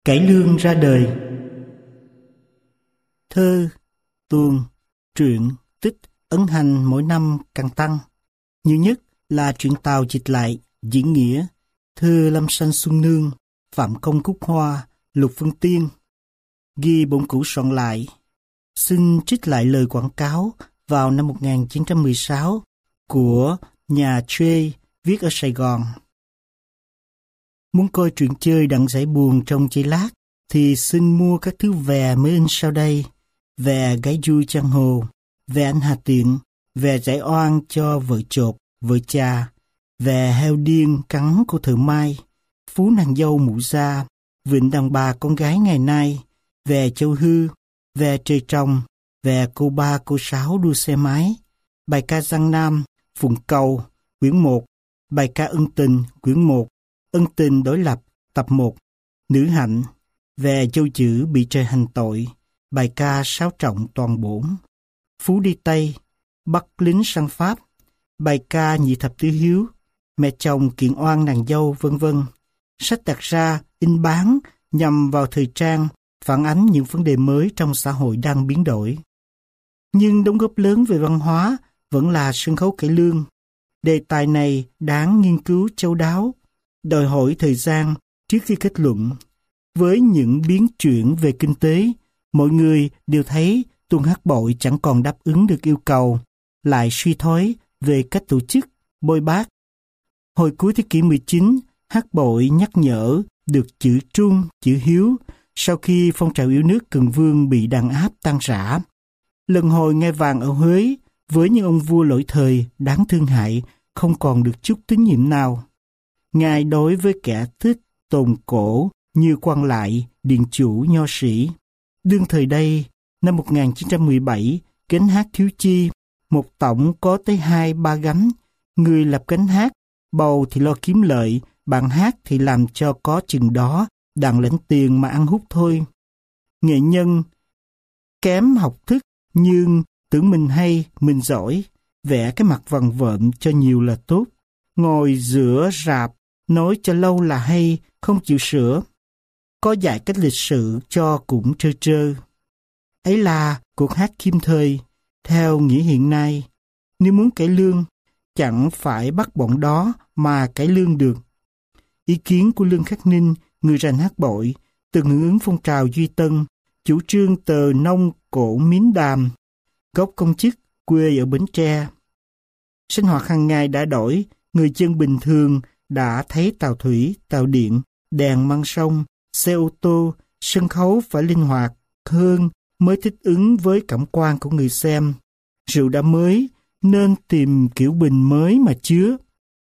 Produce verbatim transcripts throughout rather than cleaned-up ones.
Cải lương ra đời. Thơ, tuồng, truyện, tích, ấn hành mỗi năm càng tăng. Nhiều nhất là truyện Tào dịch lại, diễn nghĩa, thơ Lâm Sanh Xuân Nương, Phạm Công Cúc Hoa, Lục Vân Tiên. Ghi bổn cũ soạn lại. Xin trích lại lời quảng cáo vào năm một nghìn chín trăm mười sáu của nhà Trê viết ở Sài Gòn. Muốn coi truyện chơi đặng giải buồn trong giây lát thì xin mua các thứ về mới in sau đây: về gái vui giang hồ, về anh Hà Tiện, về giải oan cho vợ chột, vợ cha, về heo điên cắn cô thợ mai, phú nàng dâu mụ da, vịnh đàn bà con gái ngày nay, về châu hư, về trời trồng, về cô ba cô sáu đua xe máy, bài ca Giang Nam, Phụng Cầu, quyển một, bài ca Ân Tình, quyển một, Ân Tình đối lập, tập một, Nữ Hạnh, về châu chữ bị trời hành tội, bài ca Sáu Trọng toàn bổn, Phú đi Tây, bắt lính sang Pháp, bài ca Nhị Thập Tứ Hiếu, mẹ chồng kiện oan nàng dâu, vân vân. Sách đặt ra, in bán nhằm vào thời trang, phản ánh những vấn đề mới trong xã hội đang biến đổi. Nhưng đóng góp lớn về văn hóa vẫn là sân khấu cải lương. Đề tài này đáng nghiên cứu chu đáo, đòi hỏi thời gian trước khi kết luận. Với những biến chuyển về kinh tế, mọi người đều thấy tuồng hát bội chẳng còn đáp ứng được yêu cầu, lại suy thoái về cách tổ chức, bôi bác. Hồi cuối thế kỷ mười chín, hát bội nhắc nhở được chữ trung, chữ hiếu sau khi phong trào yêu nước Cần Vương bị đàn áp tan rã. Lần hồi ngai vàng ở Huế với những ông vua lỗi thời đáng thương hại không còn được chút tín nhiệm nào. Ngài đối với kẻ thích tồn cổ như quan lại, điền chủ, nho sĩ. Đương thời đây, năm một nghìn chín trăm mười bảy, gánh hát thiếu chi, một tổng có tới hai ba gánh. Người lập gánh hát, bầu thì lo kiếm lợi, bạn hát thì làm cho có chừng đó, đặng lãnh tiền mà ăn hút thôi. Nghệ nhân kém học thức nhưng tưởng mình hay, mình giỏi, vẽ cái mặt vằn vợm cho nhiều là tốt. Ngồi giữa rạp, nói cho lâu là hay, không chịu sửa. Có dạy cách lịch sự cho cũng trơ trơ. Ấy là cuộc hát kim thời, theo nghĩa hiện nay. Nếu muốn cải lương, chẳng phải bắt bọn đó mà cải lương được. Ý kiến của Lương Khắc Ninh, người rành hát bội, từng hưởng ứng phong trào Duy Tân, chủ trương tờ nông cổ miến đàm, gốc công chức, quê ở Bến Tre. Sinh hoạt hàng ngày đã đổi, người dân bình thường đã thấy tàu thủy, tàu điện, đèn măng sông, xe ô tô, sân khấu phải linh hoạt hơn mới thích ứng với cảm quan của người xem. Rượu đã mới, nên tìm kiểu bình mới mà chứa.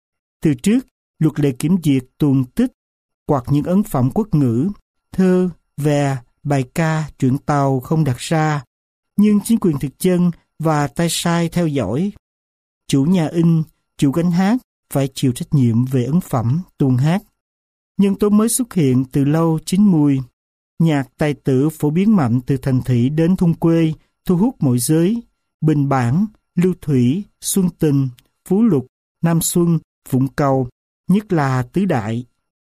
Từ trước, luật lệ kiểm duyệt tuồng tích hoặc những ấn phẩm quốc ngữ, thơ, về, bài ca, truyện Tàu không đặt ra, nhưng chính quyền thực dân và tay sai theo dõi. Chủ nhà in, chủ gánh hát phải chịu trách nhiệm về ấn phẩm, tuồng hát. Nhân tố mới xuất hiện từ lâu chín mùi. Nhạc tài tử phổ biến mạnh từ thành thị đến thôn quê, thu hút mọi giới. Bình Bản, Lưu Thủy, Xuân Tình, Phú Lục, Nam Xuân, Phụng Cầu, nhất là tứ đại.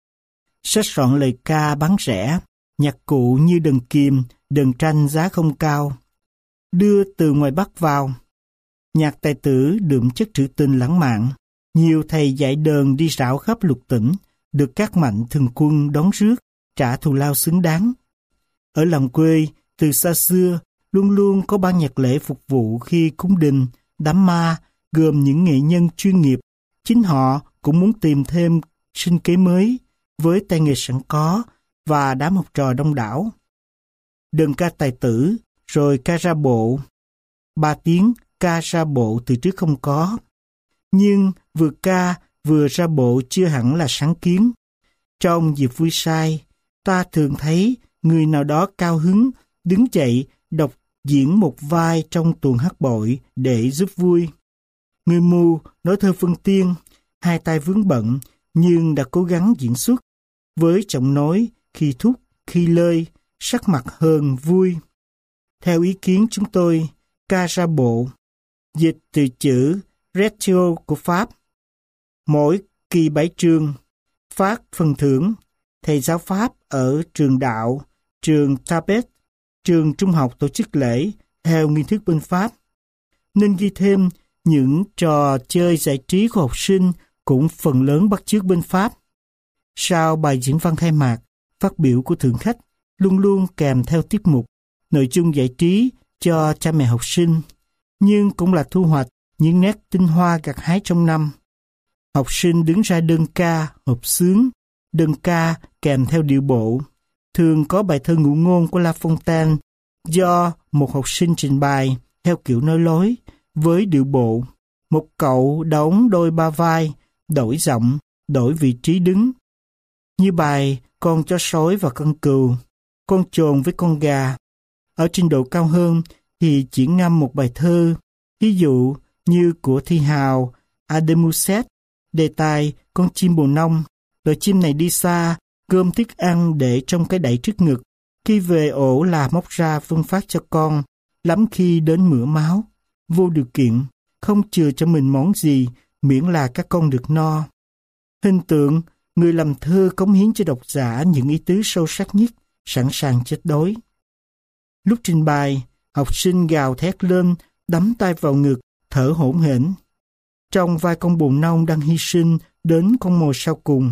Sách soạn lời ca bán rẻ, nhạc cụ như đờn kiềm, đờn tranh giá không cao. Đưa từ ngoài Bắc vào. Nhạc tài tử đượm chất trữ tình lãng mạn. Nhiều thầy dạy đờn đi rảo khắp lục tỉnh, được các mạnh thường quân đón rước, trả thù lao xứng đáng. Ở làng quê, từ xa xưa, luôn luôn có ban nhạc lễ phục vụ khi cúng đình, đám ma, gồm những nghệ nhân chuyên nghiệp. Chính họ cũng muốn tìm thêm sinh kế mới với tay nghề sẵn có và đám học trò đông đảo. Đờn ca tài tử, rồi ca ra bộ. Ba tiếng ca ra bộ từ trước không có. Nhưng vừa ca vừa ra bộ chưa hẳn là sáng kiến. Trong dịp vui sai, ta thường thấy người nào đó cao hứng đứng dậy đọc diễn một vai trong tuồng hát bội để giúp vui. Người mù nói thơ phân tiên, hai tay vướng bận nhưng đã cố gắng diễn xuất với giọng nói khi thúc, khi lơi, sắc mặt hơn vui. Theo ý kiến chúng tôi, ca ra bộ, dịch từ chữ retio của Pháp. Mỗi kỳ bảy chương, phát phần thưởng, thầy giáo Pháp ở trường đạo, trường Tabet, trường trung học tổ chức lễ theo nghi thức bên Pháp. Nên ghi thêm những trò chơi giải trí của học sinh cũng phần lớn bắt chước bên Pháp. Sau bài diễn văn khai mạc, phát biểu của thượng khách luôn luôn kèm theo tiết mục, nội dung giải trí cho cha mẹ học sinh, nhưng cũng là thu hoạch những nét tinh hoa gặt hái trong năm. Học sinh đứng ra đơn ca, hợp xướng, đơn ca kèm theo điệu bộ. Thường có bài thơ ngụ ngôn của La Fontaine do một học sinh trình bày theo kiểu nói lối với điệu bộ. Một cậu đóng đôi ba vai, đổi giọng, đổi vị trí đứng. Như bài Con chó sói và con cừu, con chồn với con gà. Ở trình độ cao hơn thì chỉ ngâm một bài thơ, ví dụ như của thi hào Ademuset, đề tài con chim bồ nông. Loài chim này đi xa, gom thức ăn để trong cái đẩy trước ngực. Khi về ổ là móc ra phân phát cho con, lắm khi đến mửa máu. Vô điều kiện, không chừa cho mình món gì, miễn là các con được no. Hình tượng, người làm thơ cống hiến cho độc giả những ý tứ sâu sắc nhất, sẵn sàng chết đói. Lúc trình bày, học sinh gào thét lên, đắm tay vào ngực, thở hổn hển. Trong vai con bồ nông đang hy sinh đến con mồi sau cùng.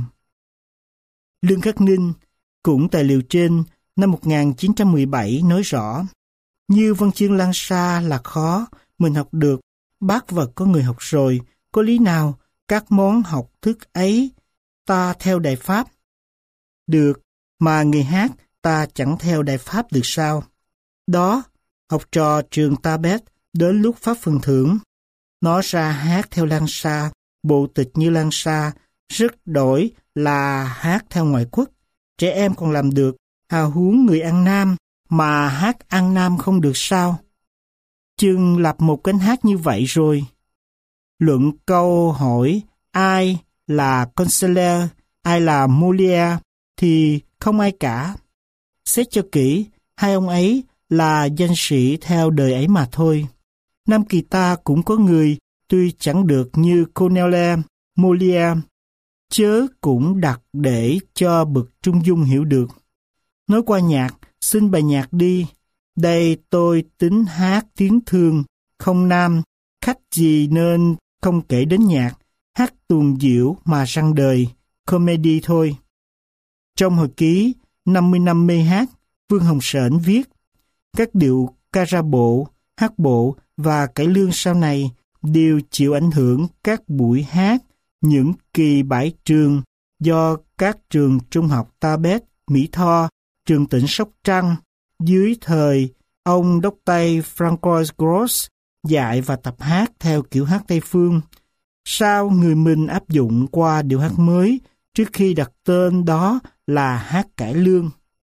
Lương Khắc Ninh, cũng tài liệu trên, năm một nghìn chín trăm mười bảy nói rõ, như văn chương Lan Sa là khó, mình học được, bác vật có người học rồi, có lý nào các món học thức ấy ta theo Đại Pháp? Được, mà người hát ta chẳng theo Đại Pháp được sao? Đó, học trò trường Tabet đến lúc phát phần thưởng. Nó ra hát theo Lan Sa, bộ tịch như Lan Sa, rất đổi là hát theo ngoại quốc. Trẻ em còn làm được, hào huống người ăn Nam, mà hát ăn Nam không được sao? Chừng lập một cánh hát như vậy rồi. Luận câu hỏi ai là Conceller, ai là Molière thì không ai cả. Xét cho kỹ, hai ông ấy là danh sĩ theo đời ấy mà thôi. Nam kỳ ta cũng có người tuy chẳng được như Corneille, Molière, chớ cũng đặt để cho bậc trung dung hiểu được. Nói qua nhạc, xin bài nhạc đi. Đây tôi tính hát tiếng thương, không nam, khách gì nên không kể đến nhạc, hát tuồng diệu mà răng đời, comedy thôi. Trong hồi ký năm mươi năm mê hát, Vương Hồng Sển viết, các điệu ca ra bộ, hát bộ và cải lương sau này đều chịu ảnh hưởng các buổi hát những kỳ bãi trường do các trường trung học Tabet, Mỹ Tho, trường tỉnh Sóc Trăng dưới thời ông đốc Tây Francois Gros dạy và tập hát theo kiểu hát Tây Phương. Sau người mình áp dụng qua điệu hát mới trước khi đặt tên đó là hát cải lương.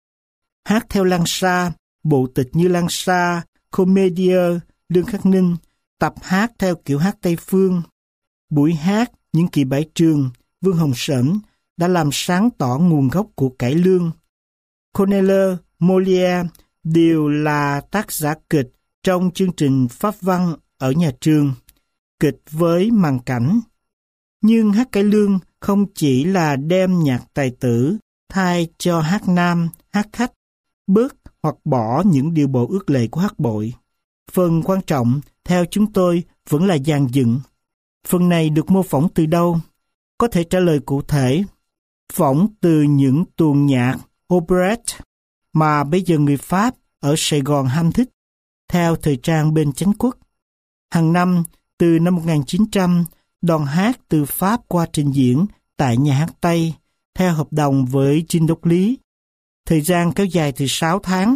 Hát theo Lan Sa, bộ tịch như Lan Sa, Comedie, Lương Khắc Ninh, tập hát theo kiểu hát Tây Phương. Buổi hát những kỳ bãi trường, Vương Hồng Sển đã làm sáng tỏ nguồn gốc của cải lương. Corneille, Molière đều là tác giả kịch trong chương trình Pháp văn ở nhà trường, kịch với màn cảnh. Nhưng hát cải lương không chỉ là đem nhạc tài tử thay cho hát nam, hát khách, bớt hoặc bỏ những điều bộ ước lệ của hát bội. Phần quan trọng, theo chúng tôi, vẫn là dàn dựng. Phần này được mô phỏng từ đâu? Có thể trả lời cụ thể. Phỏng từ những tuồng nhạc, operette, mà bây giờ người Pháp ở Sài Gòn ham thích, theo thời trang bên Chánh Quốc. Hàng năm, từ năm một nghìn chín trăm, đoàn hát từ Pháp qua trình diễn tại nhà hát Tây, theo hợp đồng với Dinh Đốc Lý. Thời gian kéo dài từ sáu tháng.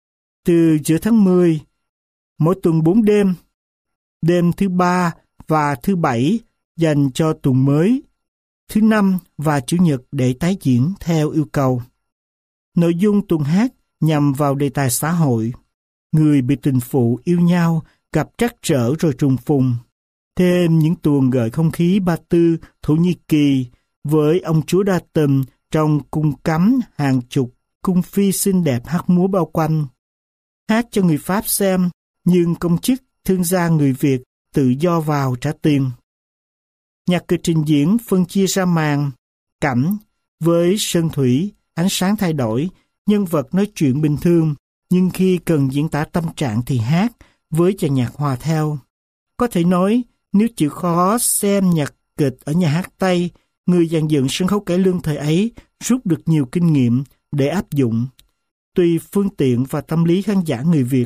Từ giữa tháng mười, mỗi tuần bốn đêm, đêm thứ ba và thứ bảy dành cho tuần mới, thứ năm và chủ nhật để tái diễn theo yêu cầu. Nội dung tuần hát nhằm vào đề tài xã hội. Người bị tình phụ yêu nhau gặp trắc trở rồi trùng phùng. Thêm những tuồng gợi không khí Ba Tư, Thổ Nhĩ Kỳ với ông chúa Đa Tầm trong cung cấm hàng chục cung phi xinh đẹp hát múa bao quanh. Hát cho người Pháp xem, nhưng công chức, thương gia người Việt tự do vào trả tiền. Nhạc kịch trình diễn phân chia ra màn, cảnh với sơn thủy, ánh sáng thay đổi, nhân vật nói chuyện bình thường, nhưng khi cần diễn tả tâm trạng thì hát, với chàng nhạc hòa theo. Có thể nói, nếu chịu khó xem nhạc kịch ở nhà hát Tây, người dàn dựng sân khấu cải lương thời ấy rút được nhiều kinh nghiệm để áp dụng, tùy phương tiện và tâm lý khán giả người Việt.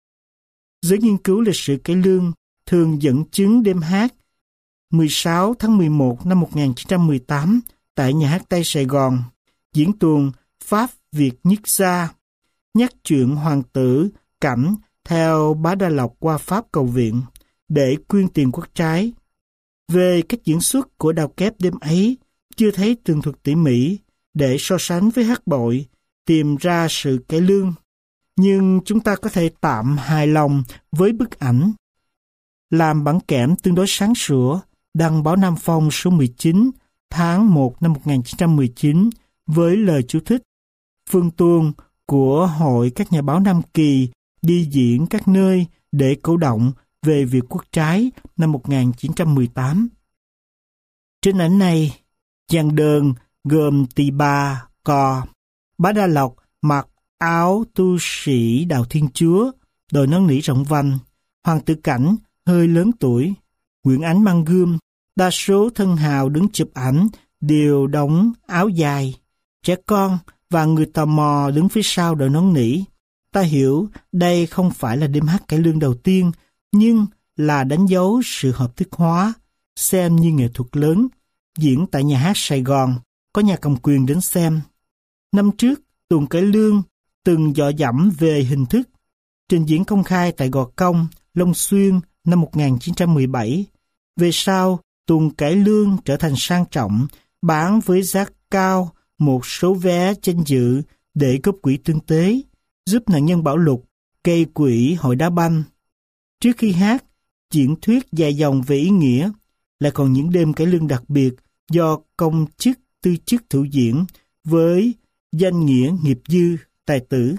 Giới nghiên cứu lịch sử cải lương thường dẫn chứng đêm hát mười sáu tháng mười một năm một nghìn chín trăm mười tám tại nhà hát Tây Sài Gòn, diễn tuồng Pháp Việt nhất gia, nhắc chuyện hoàng tử Cảnh theo Bá Đa Lộc qua Pháp cầu viện để quyên tiền quốc trái. Về cách diễn xuất của Đào Kép đêm ấy, chưa thấy tường thuật tỉ mỉ để so sánh với hát bội, tìm ra sự cải lương. Nhưng chúng ta có thể tạm hài lòng với bức ảnh làm bản kẽm tương đối sáng sủa, đăng báo Nam Phong số mười chín tháng một năm một nghìn chín trăm mười chín với lời chú thích: Phương Tuôn của Hội các nhà báo Nam Kỳ đi diễn các nơi để cổ động về việc quốc trái năm một nghìn chín trăm mười tám. Trên ảnh này, dàn đơn gồm tỳ bà, cò, Bá Đa Lộc mặc áo tu sĩ Đạo Thiên Chúa, đội nón nỉ rộng vành, hoàng tử Cảnh hơi lớn tuổi, Nguyễn Ánh mang gươm, đa số thân hào đứng chụp ảnh đều đóng áo dài, trẻ con và người tò mò đứng phía sau đội nón nỉ. Ta hiểu đây không phải là đêm hát cải lương đầu tiên, nhưng là đánh dấu sự hợp thức hóa, xem như nghệ thuật lớn, diễn tại nhà hát Sài Gòn, có nhà cầm quyền đến xem. Năm trước, tuồng cải lương từng dọ dẫm về hình thức, trình diễn công khai tại Gò Công, Long Xuyên năm một nghìn chín trăm mười bảy. Về sau, tuồng cải lương trở thành sang trọng, bán với giá cao một số vé danh dự để góp quỹ tương tế, giúp nạn nhân bão lụt, gây quỹ hội đá banh. Trước khi hát, diễn thuyết dài dòng về ý nghĩa, lại còn những đêm cải lương đặc biệt do công chức tư chức thủ diễn với danh nghĩa nghiệp dư, tài tử.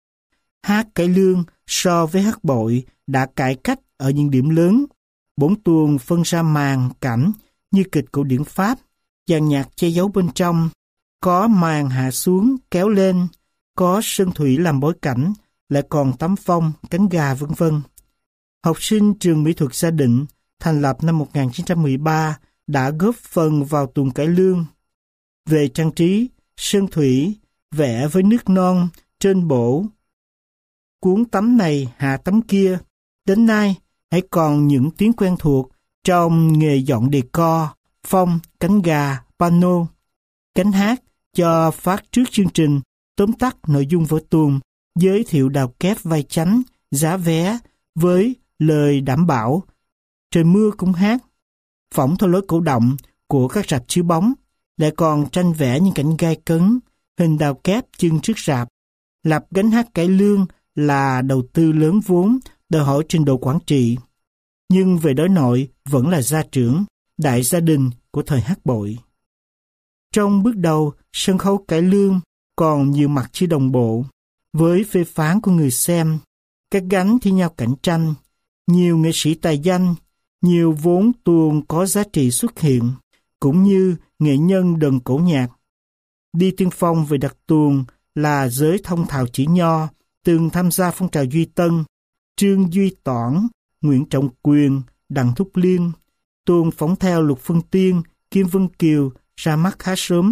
Hát cải lương so với hát bội đã cải cách ở những điểm lớn. Bốn tuồng phân ra màn cảnh như kịch cổ điển Pháp, dàn nhạc che giấu bên trong, có màn hạ xuống kéo lên, có sơn thủy làm bối cảnh, lại còn tấm phong, cánh gà vân vân. Học sinh trường mỹ thuật Gia Định thành lập năm một nghìn chín trăm mười ba đã góp phần vào tuồng cải lương. Về trang trí, sơn thủy vẽ với nước non trên bổ, cuốn tấm này hạ tấm kia. Đến nay hãy còn những tiếng quen thuộc trong nghề dọn decor, phong, cánh gà, pano. Cánh hát cho phát trước chương trình, tóm tắt nội dung vở tuồng, giới thiệu Đào Kép vai chánh, giá vé với lời đảm bảo trời mưa cũng hát, phỏng theo lối cổ động của các rạp chiếu bóng, lại còn tranh vẽ những cảnh gai cấn, hình Đào Kép chân trước rạp. Lập gánh hát cải lương là đầu tư lớn vốn, đòi hỏi trình độ quản trị. Nhưng về đối nội vẫn là gia trưởng, đại gia đình của thời hát bội. Trong bước đầu, sân khấu cải lương còn nhiều mặt chưa đồng bộ, với phê phán của người xem, các gánh thi nhau cạnh tranh, nhiều nghệ sĩ tài danh, nhiều vốn tuồng có giá trị xuất hiện, cũng như nghệ nhân đờn cổ nhạc. Đi tiên phong về đặc tuồng là giới thông thạo chỉ nho, từng tham gia phong trào Duy Tân, Trương Duy Toản, Nguyễn Trọng Quyền, Đặng Thúc Liên. Tuồng phỏng theo Lục Phân Tiên, Kim Vân Kiều ra mắt khá sớm.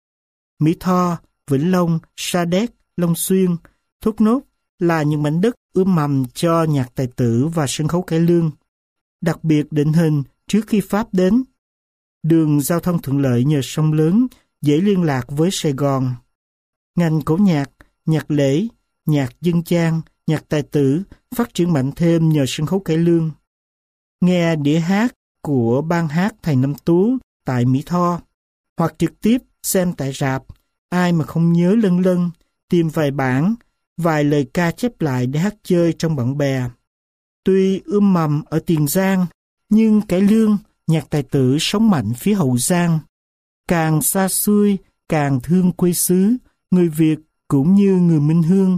Mỹ Tho, Vĩnh Long, Sa Đéc, Long Xuyên, Thốt Nốt là những mảnh đất ươm mầm cho nhạc tài tử và sân khấu cải lương. Đặc biệt định hình trước khi Pháp đến. Đường giao thông thuận lợi nhờ sông lớn, dễ liên lạc với Sài Gòn. Ngành cổ nhạc, nhạc lễ, nhạc dân gian, nhạc tài tử phát triển mạnh thêm nhờ sân khấu cải lương. Nghe đĩa hát của ban hát thầy Năm Tú tại Mỹ Tho, hoặc trực tiếp xem tại rạp, ai mà không nhớ lân lân, tìm vài bản, vài lời ca chép lại để hát chơi trong bạn bè. Tuy ươm mầm ở Tiền Giang, nhưng cải lương, nhạc tài tử sống mạnh phía Hậu Giang. Càng xa xôi, càng thương quê xứ, người Việt cũng như người Minh Hương.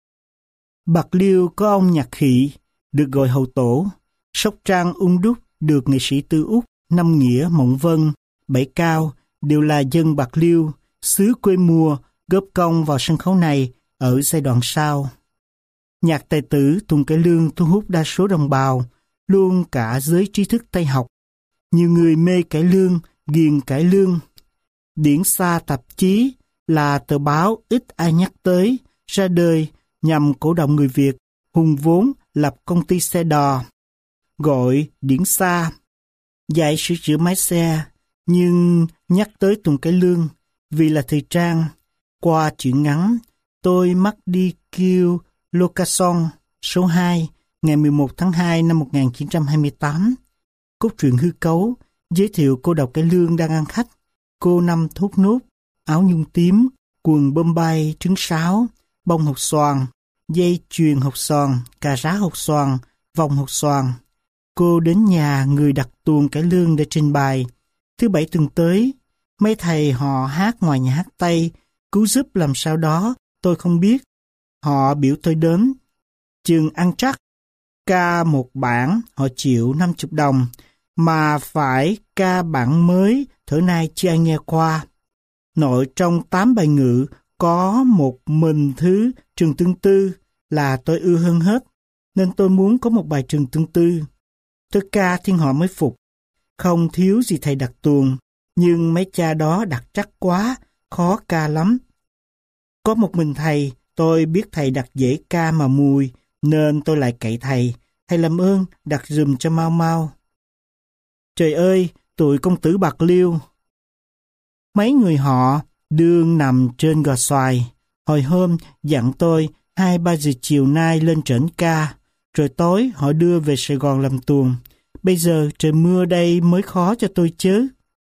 Bạc Liêu có ông Nhạc Khị, được gọi hậu tổ. Sóc Trăng Ung Đúc được nghệ sĩ Tư Úc, Năm Nghĩa, Mộng Vân, Bảy Cao đều là dân Bạc Liêu, xứ quê mùa góp công vào sân khấu này ở giai đoạn sau. Nhạc tài tử tuồng cải lương thu hút đa số đồng bào, luôn cả giới trí thức Tây học. Nhiều người mê cải lương, ghiền cải lương. Điển Xa tạp chí là tờ báo ít ai nhắc tới, ra đời nhằm cổ động người Việt hùng vốn lập công ty xe đò, gọi Điển Xa, dạy sửa chữa máy xe, nhưng nhắc tới tuồng cải lương vì là thời trang. Qua truyện ngắn Tôi mắc đi kêu Locason số hai ngày mười một tháng hai năm một nghìn chín trăm hai mươi tám, cốt truyện hư cấu giới thiệu cô độc cải lương đang ăn khách. Cô năm thốt nốt, áo nhung tím, quần bơm bay trứng sáo, bông hột xoàn, dây chuyền hột xoàn, cà rá hột xoàn, vòng hột xoàn. Cô đến nhà người đặt tuồng cải lương để trình bày. Thứ bảy tuần tới, mấy thầy họ hát ngoài nhà hát Tây, cứu giúp làm sao đó, tôi không biết. Họ biểu tôi đến. Chừng ăn chắc, ca một bản họ chịu năm mươi đồng, mà phải ca bản mới, thở nay chưa ai nghe qua. Nội trong tám bài ngữ có một mình thứ Trường Tương Tư là tôi ưa hơn hết, nên tôi muốn có một bài Trường Tương Tư. Tôi ca thiên họ mới phục. Không thiếu gì thầy đặt tuồng, nhưng mấy cha đó đặt chắc quá, khó ca lắm. Có một mình thầy, tôi biết thầy đặt dễ ca mà mùi, nên tôi lại cậy thầy. Thầy làm ơn đặt giùm cho mau mau. Trời ơi, tụi công tử Bạc Liêu. Mấy người họ đương nằm trên gò xoài. Hồi hôm dặn tôi hai ba giờ chiều nay lên trển ca, rồi tối họ đưa về Sài Gòn làm tuồng. Bây giờ trời mưa đây mới khó cho tôi chứ.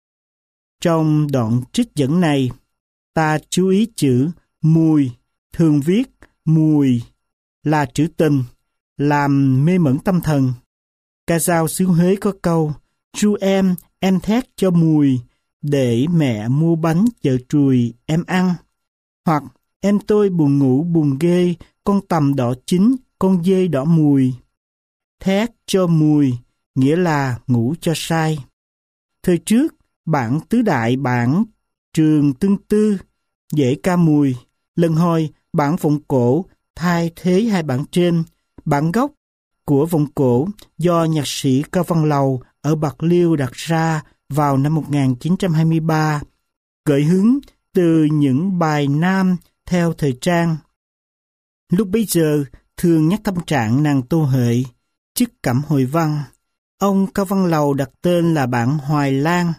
Trong đoạn trích dẫn này, ta chú ý chữ mùi, thường viết mùi là trữ tình, làm mê mẩn tâm thần. Ca dao xứ Huế có câu, ru em, em thét cho mùi, để mẹ mua bánh chợ Trùi em ăn. Hoặc em tôi buồn ngủ buồn ghê, con tằm đỏ chín, con dê đỏ mùi. Thét cho mùi, nghĩa là ngủ cho sai. Thời trước, bản tứ đại bản Trường Tương Tư dễ ca mùi. Lần hồi, bản vọng cổ thay thế hai bản trên. Bản gốc của vọng cổ do nhạc sĩ Cao Văn Lầu ở Bạc Liêu đặt ra vào năm một nghìn chín trăm hai mươi ba, gợi hứng từ những bài nam theo thời trang. Lúc bấy giờ, thường nhắc tâm trạng nàng Tô Huệ, chức Cẩm Hồi Văn. Ông Cao Văn Lầu đặt tên là bản Hoài Lan.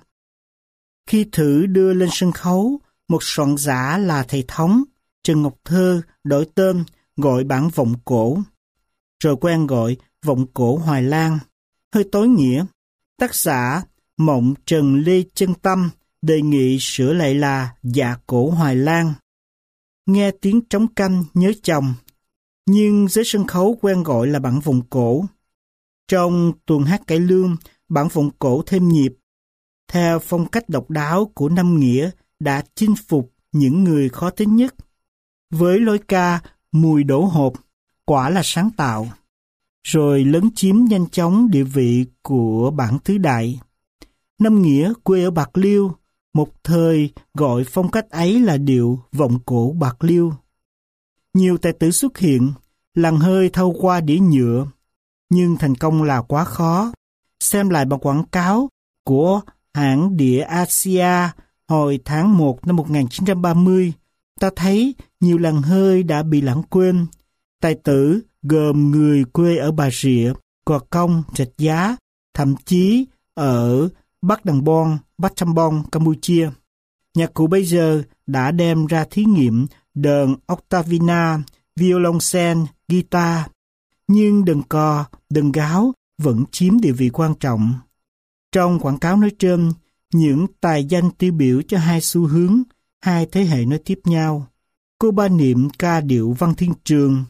Khi thử đưa lên sân khấu, một soạn giả là thầy thống, Trần Ngọc Thơ đổi tên gọi bản vọng cổ. Rồi quen gọi vọng cổ Hoài Lan, hơi tối nghĩa. Tác giả Mộng Trần Lê Chân Tâm đề nghị sửa lại là dạ cổ Hoài Lan. Nghe tiếng trống canh nhớ chồng, nhưng giới sân khấu quen gọi là bản vọng cổ. Trong tuồng hát cải lương, bản vọng cổ thêm nhịp, theo phong cách độc đáo của Năm Nghĩa đã chinh phục những người khó tính nhất. Với lối ca mùi đổ hộp, quả là sáng tạo, rồi lấn chiếm nhanh chóng địa vị của bản tứ đại. Năm Nghĩa quê ở Bạc Liêu, một thời gọi phong cách ấy là điệu vọng cổ Bạc Liêu. Nhiều tài tử xuất hiện, làng hơi thâu qua đĩa nhựa, nhưng thành công là quá khó. Xem lại bản quảng cáo của hãng đĩa Asia hồi tháng một năm một nghìn chín trăm ba mươi, ta thấy nhiều làng hơi đã bị lãng quên. Tài tử gồm người quê ở Bà Rịa, Gò Công, Rạch Giá, thậm chí ở Bắc Đằng Bon, Bắc Trăm Bon, Campuchia. Nhạc cụ bây giờ đã đem ra thí nghiệm đờn octavina, violoncel, guitar, nhưng đờn cò, đờn gáo vẫn chiếm địa vị quan trọng. Trong quảng cáo nói trên, những tài danh tiêu biểu cho hai xu hướng, hai thế hệ nói tiếp nhau. Cô Ba Niệm ca điệu Văn Thiên Trường,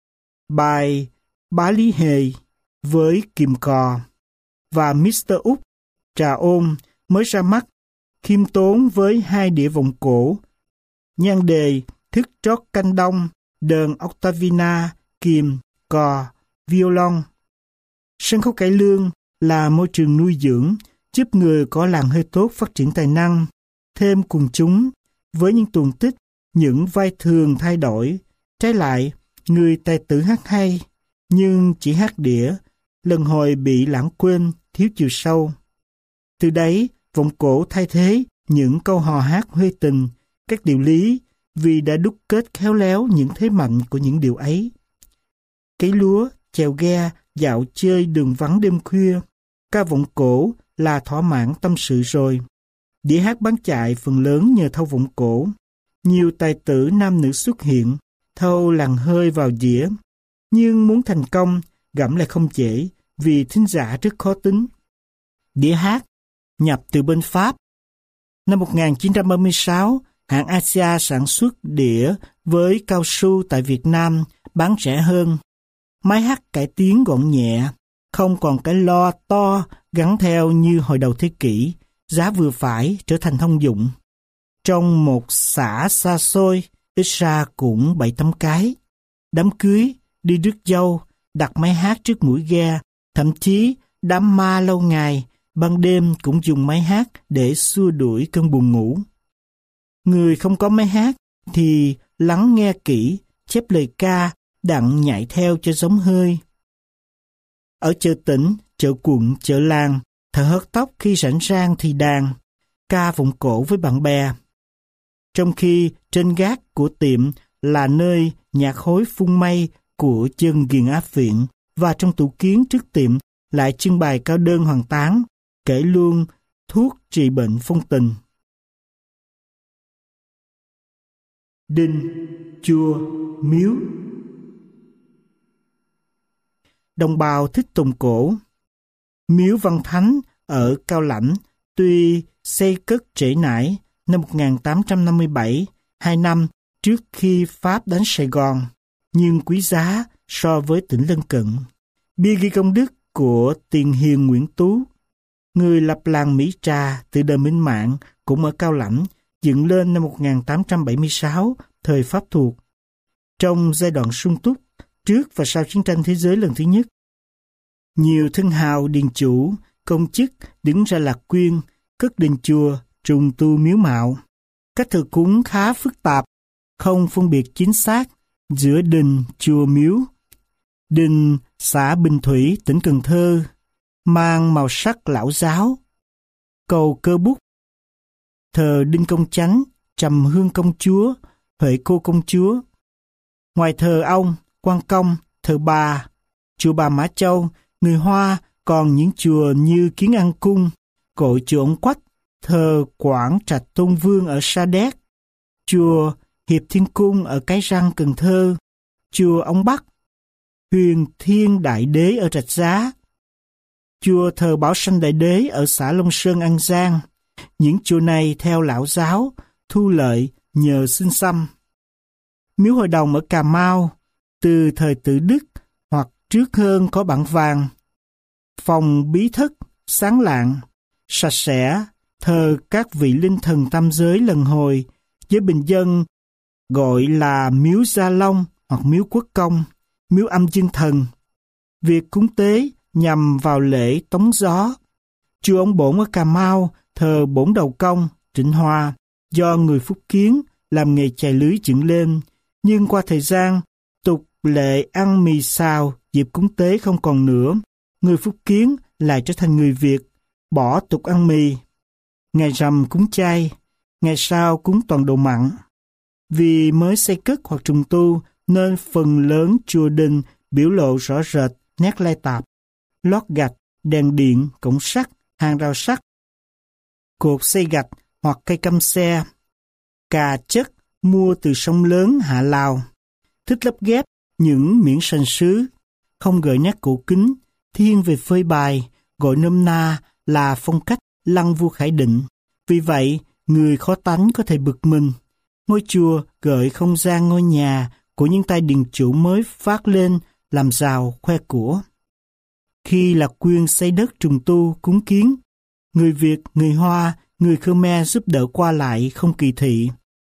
bài Bá Lý Hề với kìm cò, và mít tơ Úc Trà Ôn mới ra mắt, khiêm tốn với hai đĩa vọng cổ, nhan đề thức trót canh đông, đờn octavina, kìm, cò, violon. Sân khấu cải lương là môi trường nuôi dưỡng, giúp người có làng hơi tốt phát triển tài năng, thêm quần chúng với những tuồng tích, những vai thường thay đổi. Trái lại, người tài tử hát hay, nhưng chỉ hát đĩa, lần hồi bị lãng quên, thiếu chiều sâu. Từ đấy, vọng cổ thay thế những câu hò hát huê tình, các điệu lý, vì đã đúc kết khéo léo những thế mạnh của những điều ấy. Cấy lúa, chèo ghe, dạo chơi đường vắng đêm khuya, ca vọng cổ là thỏa mãn tâm sự rồi. Đĩa hát bán chạy phần lớn nhờ thâu vọng cổ. Nhiều tài tử nam nữ xuất hiện, thâu làn hơi vào dĩa. Nhưng muốn thành công, gẫm lại không dễ, vì thính giả rất khó tính. Đĩa hát nhập từ bên Pháp. Năm một nghìn chín trăm ba mươi sáu, hãng Asia sản xuất đĩa với cao su tại Việt Nam bán rẻ hơn. Máy hát cải tiến gọn nhẹ, không còn cái loa to gắn theo như hồi đầu thế kỷ, giá vừa phải trở thành thông dụng. Trong một xã xa xôi, ít ra cũng bảy tám cái. Đám cưới, đi rước dâu, đặt máy hát trước mũi ghe, thậm chí đám ma lâu ngày, ban đêm cũng dùng máy hát để xua đuổi cơn buồn ngủ. Người không có máy hát thì lắng nghe kỹ, chép lời ca, đặng nhảy theo cho giống hơi. Ở chợ tỉnh, chợ quận, chợ làng, thợ hớt tóc khi rảnh rang thì đàn, ca vọng cổ với bạn bè. Trong khi trên gác của tiệm là nơi nhạc khối phun mây của chân ghiền áp viện, và trong tủ kiến trước tiệm lại trưng bày cao đơn hoàng tán, kể luôn thuốc trị bệnh phong tình. Đinh, chùa, miếu. Đồng bào thích tùng cổ. Miếu Văn Thánh ở Cao Lãnh tuy xây cất trễ nải năm một nghìn tám trăm năm mươi bảy, hai năm trước khi Pháp đánh Sài Gòn, nhưng quý giá so với tỉnh lân cận. Bia ghi công đức của tiền hiền Nguyễn Tú, người lập làng Mỹ Trà từ đời Minh Mạng, cũng ở Cao Lãnh, dựng lên năm một nghìn tám trăm bảy mươi sáu, thời Pháp thuộc, trong giai đoạn sung túc, trước và sau chiến tranh thế giới lần thứ nhất. Nhiều thân hào điền chủ, công chức đứng ra lạc quyên, cất đền chùa, trùng tu miếu mạo. Cách thờ cúng khá phức tạp, không phân biệt chính xác giữa đình, chùa, miếu. Đình xã Bình Thủy, tỉnh Cần Thơ, mang màu sắc lão giáo. Cầu Cơ Bút, thờ Đinh Công Chánh, Trầm Hương Công Chúa, Huệ Cô Công Chúa. Ngoài thờ ông, Quan Công, thờ bà, chùa Bà Mã Châu, người Hoa còn những chùa như Kiến An Cung, cội chùa Ông Quách, thờ Quảng Trạch Tôn Vương ở Sa Đéc, chùa Hiệp Thiên Cung ở Cái Răng, Cần Thơ, chùa Ông Bắc, Huyền Thiên Đại Đế ở Rạch Giá, chùa thờ Bảo Sanh Đại Đế ở xã Long Sơn, An Giang. Những chùa này theo lão giáo, thu lợi nhờ xin xăm. Miếu Hội Đồng ở Cà Mau, từ thời Tự Đức hoặc trước hơn có bảng vàng. Phòng bí thất, sáng lạng, sạch sẽ, thờ các vị linh thần tam giới lần hồi, với bình dân gọi là miếu Gia Long hoặc miếu Quốc Công, miếu Âm Dương Thần. Việc cúng tế nhằm vào lễ tống gió. Chùa Ông Bổn ở Cà Mau thờ Bổn Đầu Công, Trịnh Hòa, do người Phúc Kiến làm nghề chài lưới dựng lên, nhưng qua thời gian, tục lệ ăn mì xào dịp cúng tế không còn nữa. Người Phúc Kiến lại trở thành người Việt, bỏ tục ăn mì. Ngày rằm cúng chay, ngày sau cúng toàn đồ mặn. Vì mới xây cất hoặc trùng tu, nên phần lớn chùa đình biểu lộ rõ rệt nét lai tạp, lót gạch, đèn điện, cổng sắt, hàng rào sắt, cột xây gạch hoặc cây căm xe, cà chất mua từ sông lớn Hạ Lào, thích lắp ghép những miếng sành sứ, không gợi nét cổ kính, thiên về phơi bài, gọi nôm na là phong cách lăng vua Khải Định. Vì vậy, người khó tánh có thể bực mình. Ngôi chùa gợi không gian ngôi nhà của những tay điền chủ mới phát lên làm giàu khoe của. Khi Lạc Quyên xây đất trùng tu cúng kiến, người Việt, người Hoa, người Khmer giúp đỡ qua lại không kỳ thị.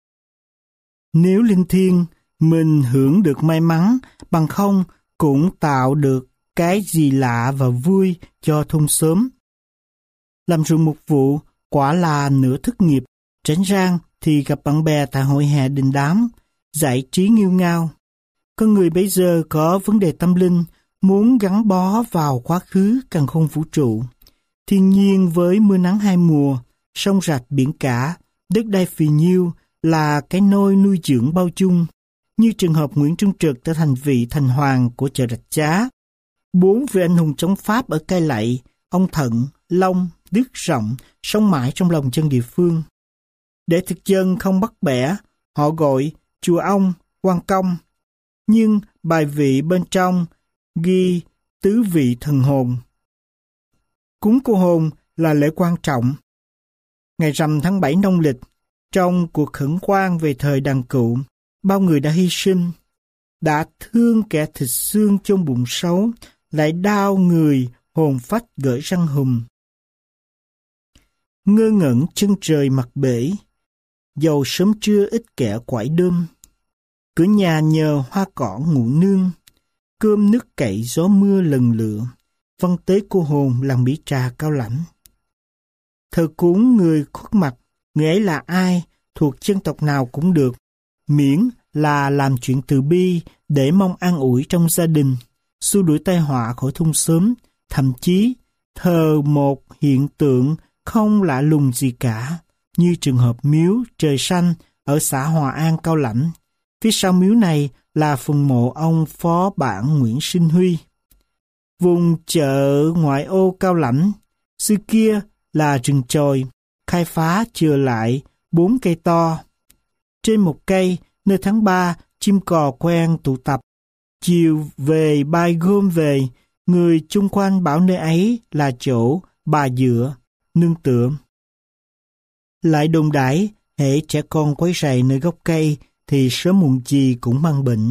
Nếu linh thiêng, mình hưởng được may mắn, bằng không cũng tạo được cái gì lạ và vui cho thôn xóm. Làm ruộng một vụ quả là nửa thất nghiệp, tránh rang thì gặp bạn bè tại hội hè đình đám, giải trí nghêu ngao. Có người bây giờ có vấn đề tâm linh, muốn gắn bó vào quá khứ càn khôn vũ trụ. Thiên nhiên với mưa nắng hai mùa, sông rạch biển cả, đất đai phì nhiêu là cái nôi nuôi dưỡng bao chung. Như trường hợp Nguyễn Trung Trực trở thành vị thành hoàng của chợ Rạch Giá. Bốn vị anh hùng chống Pháp ở Cai Lậy, ông Thận, Long, Đức, Rộng, sống mãi trong lòng dân địa phương. Để thực dân không bắt bẻ, họ gọi chùa ông, quan công. Nhưng bài vị bên trong ghi tứ vị thần hồn. Cúng cô hồn là lễ quan trọng. Ngày rằm tháng bảy nông lịch, trong cuộc khẩn hoang về thời đàn cựu, bao người đã hy sinh, đã thương kẻ thịt xương chôn bụng xấu, lại đau người hồn phách gởi răng hùm. Ngơ ngẩn chân trời mặt bể, dầu sớm trưa ít kẻ quải đơm. Cửa nhà nhờ hoa cỏ ngủ nương, cơm nước cậy gió mưa lần lựa, vâng tế cô hồn làng Mỹ Trà Cao Lãnh. Thờ cúng người khuất mặt, người ấy là ai, thuộc dân tộc nào cũng được, miễn là làm chuyện từ bi để mong an ủi trong gia đình, xua đuổi tai họa khỏi thung xóm, thậm chí thờ một hiện tượng không lạ lùng gì cả, như trường hợp miếu Trời Xanh ở xã Hòa An Cao Lãnh. Phía sau miếu này là phần mộ ông phó bản Nguyễn Sinh Huy. Vùng chợ ngoại ô Cao Lãnh, xưa kia là rừng chồi, khai phá chừa lại bốn cây to. Trên một cây, nơi tháng ba, chim cò quen tụ tập. Chiều về bay gom về, người chung quanh bảo nơi ấy là chỗ bà dựa, nương tựa. Lại đồn đãi, hễ trẻ con quấy rầy nơi gốc cây thì sớm muộn gì cũng mang bệnh.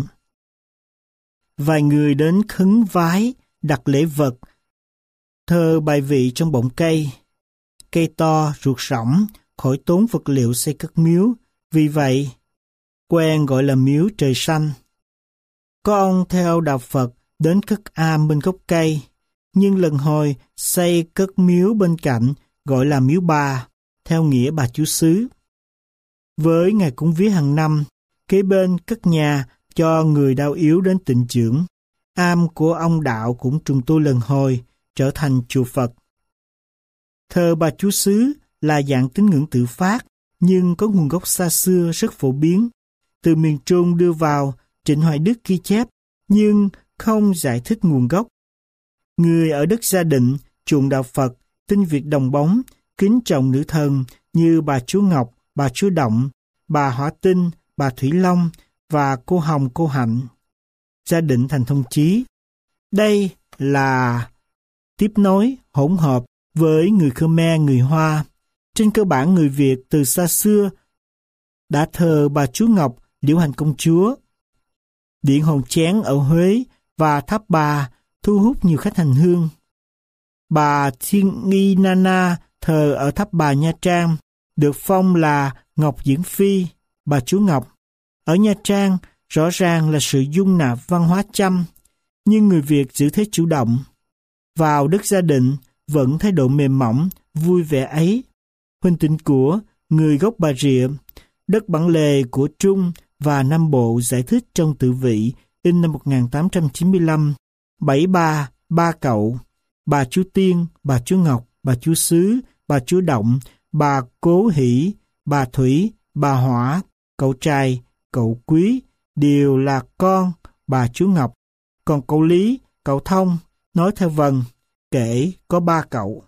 Vài người đến khấn vái, đặt lễ vật, thờ bài vị trong bọng cây. Cây to, ruột rỗng, khỏi tốn vật liệu xây cất miếu, vì vậy quen gọi là miếu Trời Xanh. Có ông theo đạo Phật đến cất am bên gốc cây, nhưng lần hồi xây cất miếu bên cạnh gọi là miếu bà, theo nghĩa bà chúa xứ. Với ngày cúng vía hàng năm, kế bên cất nhà cho người đau yếu đến tịnh dưỡng. Am của ông đạo cũng trùng tu lần hồi, trở thành chùa Phật. Thờ bà chúa xứ là dạng tín ngưỡng tự phát, nhưng có nguồn gốc xa xưa rất phổ biến. Từ miền Trung đưa vào, Trịnh Hoài Đức ghi chép, nhưng không giải thích nguồn gốc. Người ở đất Gia Định, chuộng đạo Phật, tin việc đồng bóng, kính trọng nữ thần như bà chúa Ngọc, bà chúa Động, bà Hỏa Tinh, bà Thủy Long và cô Hồng cô Hạnh. Gia Định thành Thông Chí. Đây là tiếp nối hỗn hợp với người Khmer, người Hoa. Trên cơ bản người Việt từ xa xưa đã thờ bà chúa Ngọc, Liễu Hành Công Chúa. Điện Hòn Chén ở Huế và Tháp Bà thu hút nhiều khách hành hương. Bà Thiên Nghi Nana thờ ở Tháp Bà Nha Trang, được phong là Ngọc Diễn Phi, bà chúa Ngọc. Ở Nha Trang, rõ ràng là sự dung nạp văn hóa Chăm, nhưng người Việt giữ thế chủ động. Vào đất Gia Định, vẫn thái độ mềm mỏng, vui vẻ ấy. Huynh Tịnh của người gốc Bà Rịa, đất bản lề của Trung và Nam Bộ giải thích trong tự vị in năm một nghìn tám trăm chín mươi lăm, bảy ba, ba cậu, bà chúa Tiên, bà chúa Ngọc, bà chúa Xứ, bà chúa Động, bà Cố Hỷ, bà Thủy, bà Hỏa, cậu trai, cậu Quý đều là con bà chúa Ngọc. Còn cậu Lý, cậu Thông, nói theo vần, kể có ba cậu.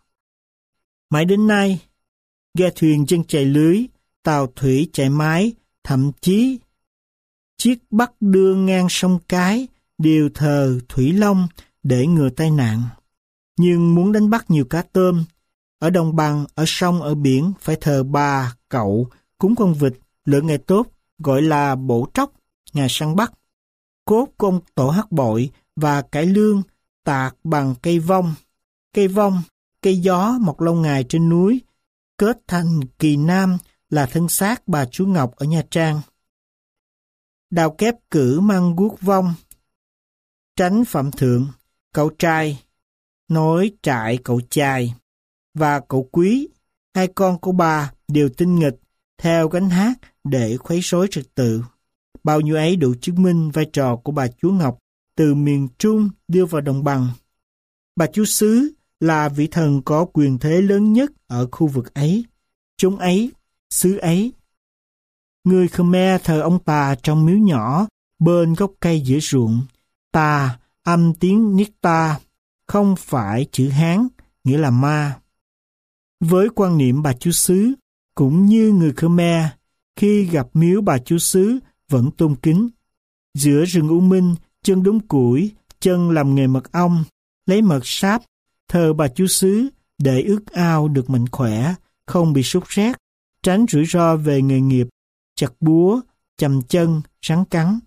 Mãi đến nay, ghe thuyền dân chạy lưới, tàu thủy chạy mái, thậm chí chiếc bắc đưa ngang sông Cái đều thờ Thủy Long để ngừa tai nạn. Nhưng muốn đánh bắt nhiều cá tôm, ở đồng bằng, ở sông, ở biển phải thờ bà, cậu, cúng con vịt, lựa ngày tốt, gọi là bổ tróc, ngày săn bắt. Cốt của ông Tổ Hắc Bội và cải lương tạc bằng cây vong. Cây vong, cây gió mọc lâu ngày trên núi, kết thành kỳ nam là thân xác bà chúa Ngọc ở Nha Trang. Đào kép cử mang guốc vong, tránh phạm thượng, cậu trai, nối trại cậu trai, và cậu Quý, hai con của bà đều tinh nghịch, theo gánh hát để khuấy rối trật tự. Bao nhiêu ấy đủ chứng minh vai trò của bà chúa Ngọc từ miền Trung đưa vào đồng bằng. Bà chúa xứ là vị thần có quyền thế lớn nhất ở khu vực ấy, chốn ấy, xứ ấy. Người Khmer thờ ông Tà trong miếu nhỏ bên gốc cây giữa ruộng. Tà, âm tiếng Nikta, không phải chữ Hán, nghĩa là ma. Với quan niệm bà chúa xứ, cũng như người Khmer, khi gặp miếu bà chúa xứ vẫn tôn kính. Giữa rừng U Minh, chân đốn củi, chân làm nghề mật ong, lấy mật sáp, thờ bà chúa xứ để ước ao được mạnh khỏe, không bị sốt rét, tránh rủi ro về nghề nghiệp, chặt búa, chầm chân, rắn cắn.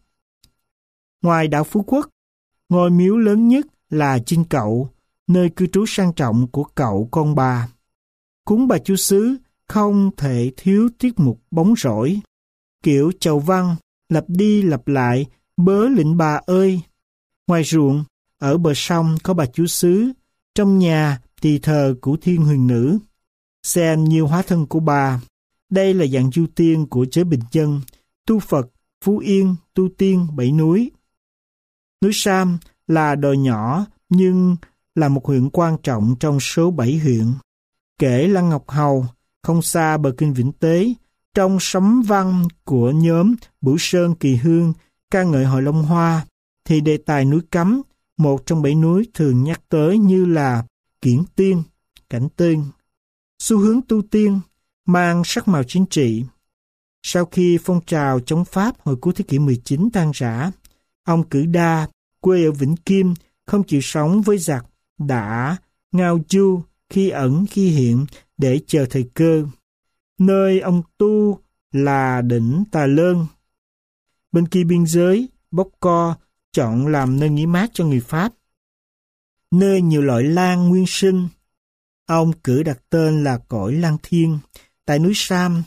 Ngoài đảo Phú Quốc, ngôi miếu lớn nhất là Chinh Cậu, nơi cư trú sang trọng của cậu con bà. Cúng bà chúa xứ không thể thiếu tiết mục bóng rổ, kiểu chầu văn, lặp đi lặp lại, bớ lịnh bà ơi. Ngoài ruộng, ở bờ sông có bà chúa xứ, trong nhà thì thờ Cửu Thiên Huyền Nữ, xem nhiều hóa thân của bà. Đây là dạng du tiên của giới bình dân, tu Phật, Phú Yên, tu tiên bảy núi. Núi Sam là đồi nhỏ nhưng là một huyện quan trọng trong số bảy huyện. Kể Lăng Ngọc Hầu, không xa bờ kinh Vĩnh Tế, trong sấm văn của nhóm Bửu Sơn Kỳ Hương ca ngợi Hội Long Hoa, thì đề tài núi Cấm, một trong bảy núi thường nhắc tới như là Kiển Tiên, Cảnh Tiên. Xu hướng tu tiên mang sắc màu chính trị. Sau khi phong trào chống Pháp hồi cuối thế kỷ mười chín tan rã, ông Cử Đa, quê ở Vĩnh Kim, không chịu sống với giặc, đã ngao du khi ẩn khi hiện để chờ thời cơ. Nơi ông tu là đỉnh Tà Lơn. Bên kia biên giới, Bóc Co chọn làm nơi nghỉ mát cho người Pháp. Nơi nhiều loại lan nguyên sinh, ông cử đặt tên là Cõi Lan Thiên, tại núi Sam.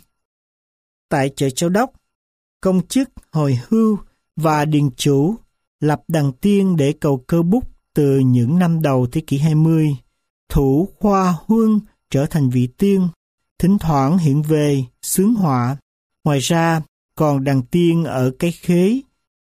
Tại chợ Châu Đốc, công chức hồi hưu và điền chủ lập đàn tiên để cầu cơ bút từ những năm đầu thế kỷ hai mươi. Thủ Khoa Huân trở thành vị tiên, thỉnh thoảng hiện về xướng họa. Ngoài ra, còn đàn tiên ở Cái Khế,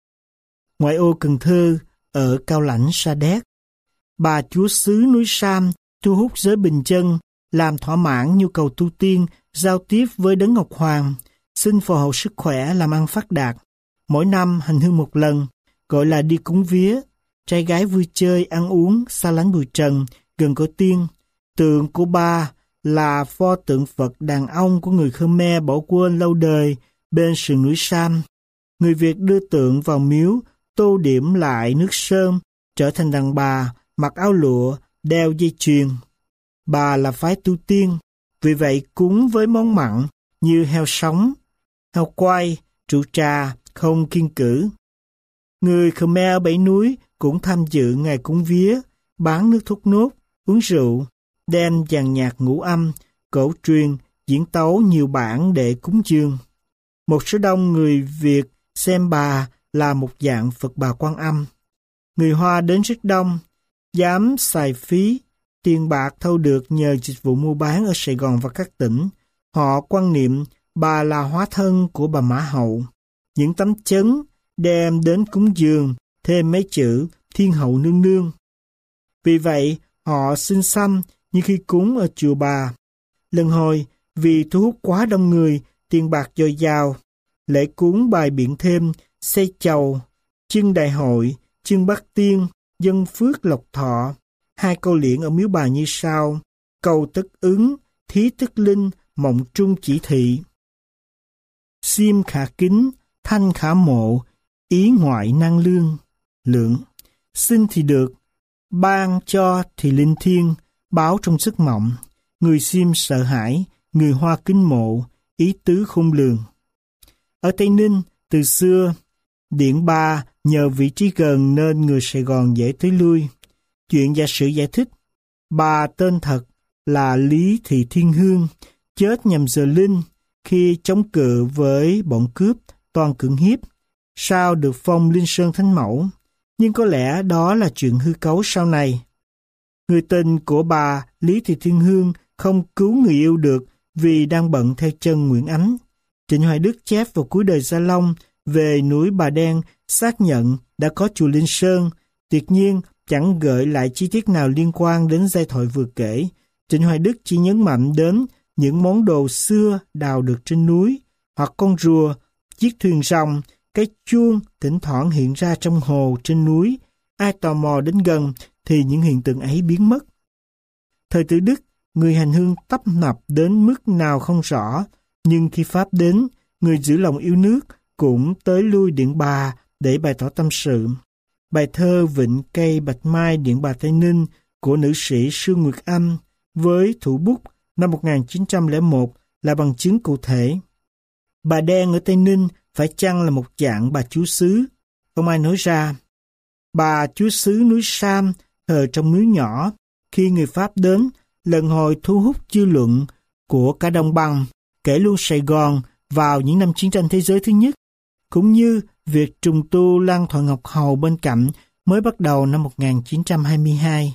ngoại ô Cần Thơ, ở Cao Lãnh Sa Đéc. Bà chúa xứ núi Sam thu hút giới bình dân, làm thỏa mãn nhu cầu tu tiên, giao tiếp với Đấng Ngọc Hoàng, xin phù hộ sức khỏe, làm ăn phát đạt. Mỗi năm hành hương một lần, gọi là đi cúng vía. Trai gái vui chơi, ăn uống, xa lánh bụi trần, gần cõi tiên. Tượng của bà là pho tượng Phật đàn ông của người Khmer bỏ quên lâu đời bên sườn núi Sam. Người Việt đưa tượng vào miếu, tô điểm lại nước sơn, trở thành đàn bà, mặc áo lụa, đeo dây chuyền. Bà là phái tu tiên, vì vậy cúng với món mặn như heo sống, heo quay, rượu trà, không kiêng cữ. Người Khmer bảy núi cũng tham dự ngày cúng vía, bán nước thốt nốt, uống rượu, đem dàn nhạc ngũ âm, cổ truyền, diễn tấu nhiều bản để cúng dường. Một số đông người Việt xem bà là một dạng Phật Bà Quan Âm. Người Hoa đến rất đông, dám xài phí, tiền bạc thâu được nhờ dịch vụ mua bán ở Sài Gòn và các tỉnh. Họ quan niệm bà là hóa thân của bà Mã Hậu. Những tấm chấn đem đến cúng dường, thêm mấy chữ Thiên Hậu Nương Nương. Vì vậy, họ xin xăm như khi cúng ở chùa bà. Lần hồi, vì thu hút quá đông người, tiền bạc dồi dào, lễ cúng bài biện thêm, xây chầu, chưng đại hội, chưng bát tiên, dân phước lộc thọ. Hai câu liễn ở miếu bà như sau: cầu tất ứng, thí tất linh, mộng trung chỉ thị. Xiêm khả kính, thanh khả mộ, ý ngoại năng lương. Lượng, xin thì được, ban cho thì linh thiêng, báo trong giấc mộng. Người Xiêm sợ hãi, người Hoa kính mộ, ý tứ khôn lường. Ở Tây Ninh, từ xưa, Điện Ba nhờ vị trí gần nên người Sài Gòn dễ tới lui. Chuyện giả sử giải thích, bà tên thật là Lý Thị Thiên Hương, chết nhằm giờ linh khi chống cự với bọn cướp toàn cưỡng hiếp, sau được phong Linh Sơn Thánh Mẫu, nhưng có lẽ đó là chuyện hư cấu sau này. Người tình của bà Lý Thị Thiên Hương không cứu người yêu được vì đang bận theo chân Nguyễn Ánh. Trịnh Hoài Đức chép vào cuối đời Gia Long về núi Bà Đen xác nhận đã có chùa Linh Sơn, tuyệt nhiên chẳng gợi lại chi tiết nào liên quan đến giai thoại vừa kể. Trịnh Hoài Đức chỉ nhấn mạnh đến những món đồ xưa đào được trên núi, hoặc con rùa, chiếc thuyền rồng, cái chuông thỉnh thoảng hiện ra trong hồ trên núi. Ai tò mò đến gần thì những hiện tượng ấy biến mất. Thời Tự Đức, người hành hương tấp nập đến mức nào không rõ, nhưng khi Pháp đến, người giữ lòng yêu nước cũng tới lui Điện Bà để bày tỏ tâm sự. Bài thơ Vịnh Cây Bạch Mai Điện Bà Tây Ninh của nữ sĩ Sương Nguyệt Anh với thủ bút năm một nghìn chín trăm lẻ một là bằng chứng cụ thể. Bà Đen ở Tây Ninh phải chăng là một dạng bà chúa xứ? Không ai nói ra. Bà chúa xứ núi Sam thờ trong núi nhỏ, khi người Pháp đến, lần hồi thu hút dư luận của cả đồng bằng, kể luôn Sài Gòn vào những năm chiến tranh thế giới thứ nhất, cũng như việc trùng tu Lăng Thoại Ngọc Hầu bên cạnh mới bắt đầu năm một nghìn chín trăm hai mươi hai.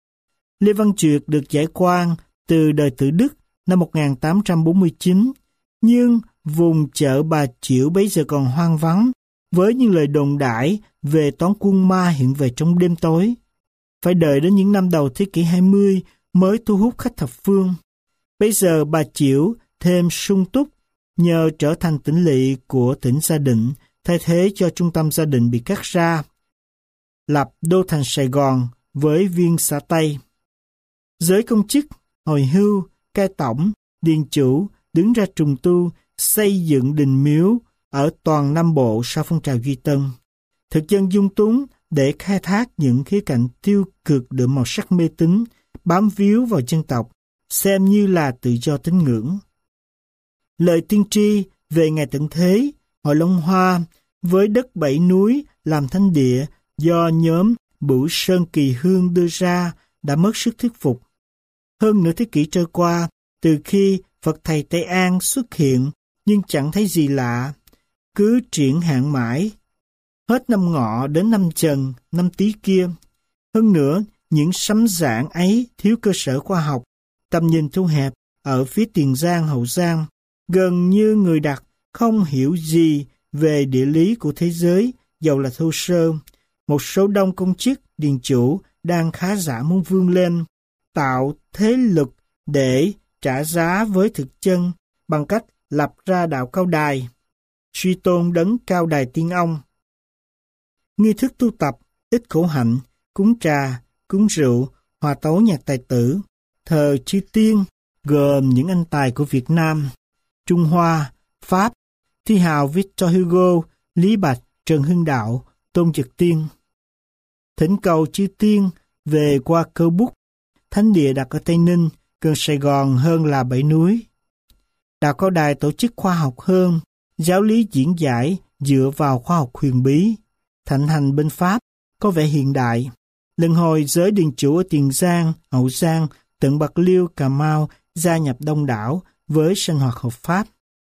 Lê Văn Truyệt được giải quan từ đời Tự Đức năm một nghìn tám trăm bốn mươi chín, nhưng vùng chợ Bà Chiểu bấy giờ còn hoang vắng, với những lời đồn đãi về toán quân ma hiện về trong đêm tối. Phải đợi đến những năm đầu thế kỷ hai mươi mới thu hút khách thập phương. Bây giờ Bà Chiểu thêm sung túc nhờ trở thành tỉnh lỵ của tỉnh Gia Định, thay thế cho trung tâm Gia Định bị cắt ra, lập đô thành Sài Gòn với viên xã Tây. Giới công chức, hồi hưu, cai tổng, điền chủ đứng ra trùng tu, xây dựng đình miếu ở toàn Nam Bộ sau phong trào Duy Tân. Thực dân dung túng để khai thác những khía cạnh tiêu cực đượm màu sắc mê tín, bám víu vào dân tộc, xem như là tự do tín ngưỡng. Lời tiên tri về ngày tận thế, Hội Long Hoa với đất bảy núi làm thánh địa do nhóm Bửu Sơn Kỳ Hương đưa ra đã mất sức thuyết phục. Hơn nửa thế kỷ trôi qua, từ khi Phật Thầy Tây An xuất hiện, nhưng chẳng thấy gì lạ, cứ triển hạn mãi, hết năm Ngọ đến năm Dần, năm Tý kia. Hơn nữa, những sấm giảng ấy thiếu cơ sở khoa học, tầm nhìn thu hẹp ở phía Tiền Giang, Hậu Giang, gần như người đặt không hiểu gì về địa lý của thế giới, dầu là thô sơ. Một số đông công chức, điền chủ đang khá giả muốn vươn lên, tạo thế lực để trả giá với thực chân bằng cách lập ra đạo Cao Đài, suy tôn đấng Cao Đài Tiên Ông. Nghi thức tu tập, ít khổ hạnh, cúng trà, cúng rượu, hòa tấu nhạc tài tử, thờ chư tiên, gồm những anh tài của Việt Nam, Trung Hoa, Pháp, thi hào Victor Hugo, Lý Bạch, Trần Hưng Đạo, Tôn Dực Tiên. Thỉnh cầu chư tiên về qua Cơ Bút, thánh địa đặt ở Tây Ninh, gần Sài Gòn hơn là bảy núi. Đạo Cao Đài tổ chức khoa học hơn, giáo lý diễn giải dựa vào khoa học huyền bí, thịnh hành bên Pháp, có vẻ hiện đại. Lần hồi giới điền chủ ở Tiền Giang, Hậu Giang, tận Bạc Liêu, Cà Mau gia nhập đông đảo với sinh hoạt hợp pháp.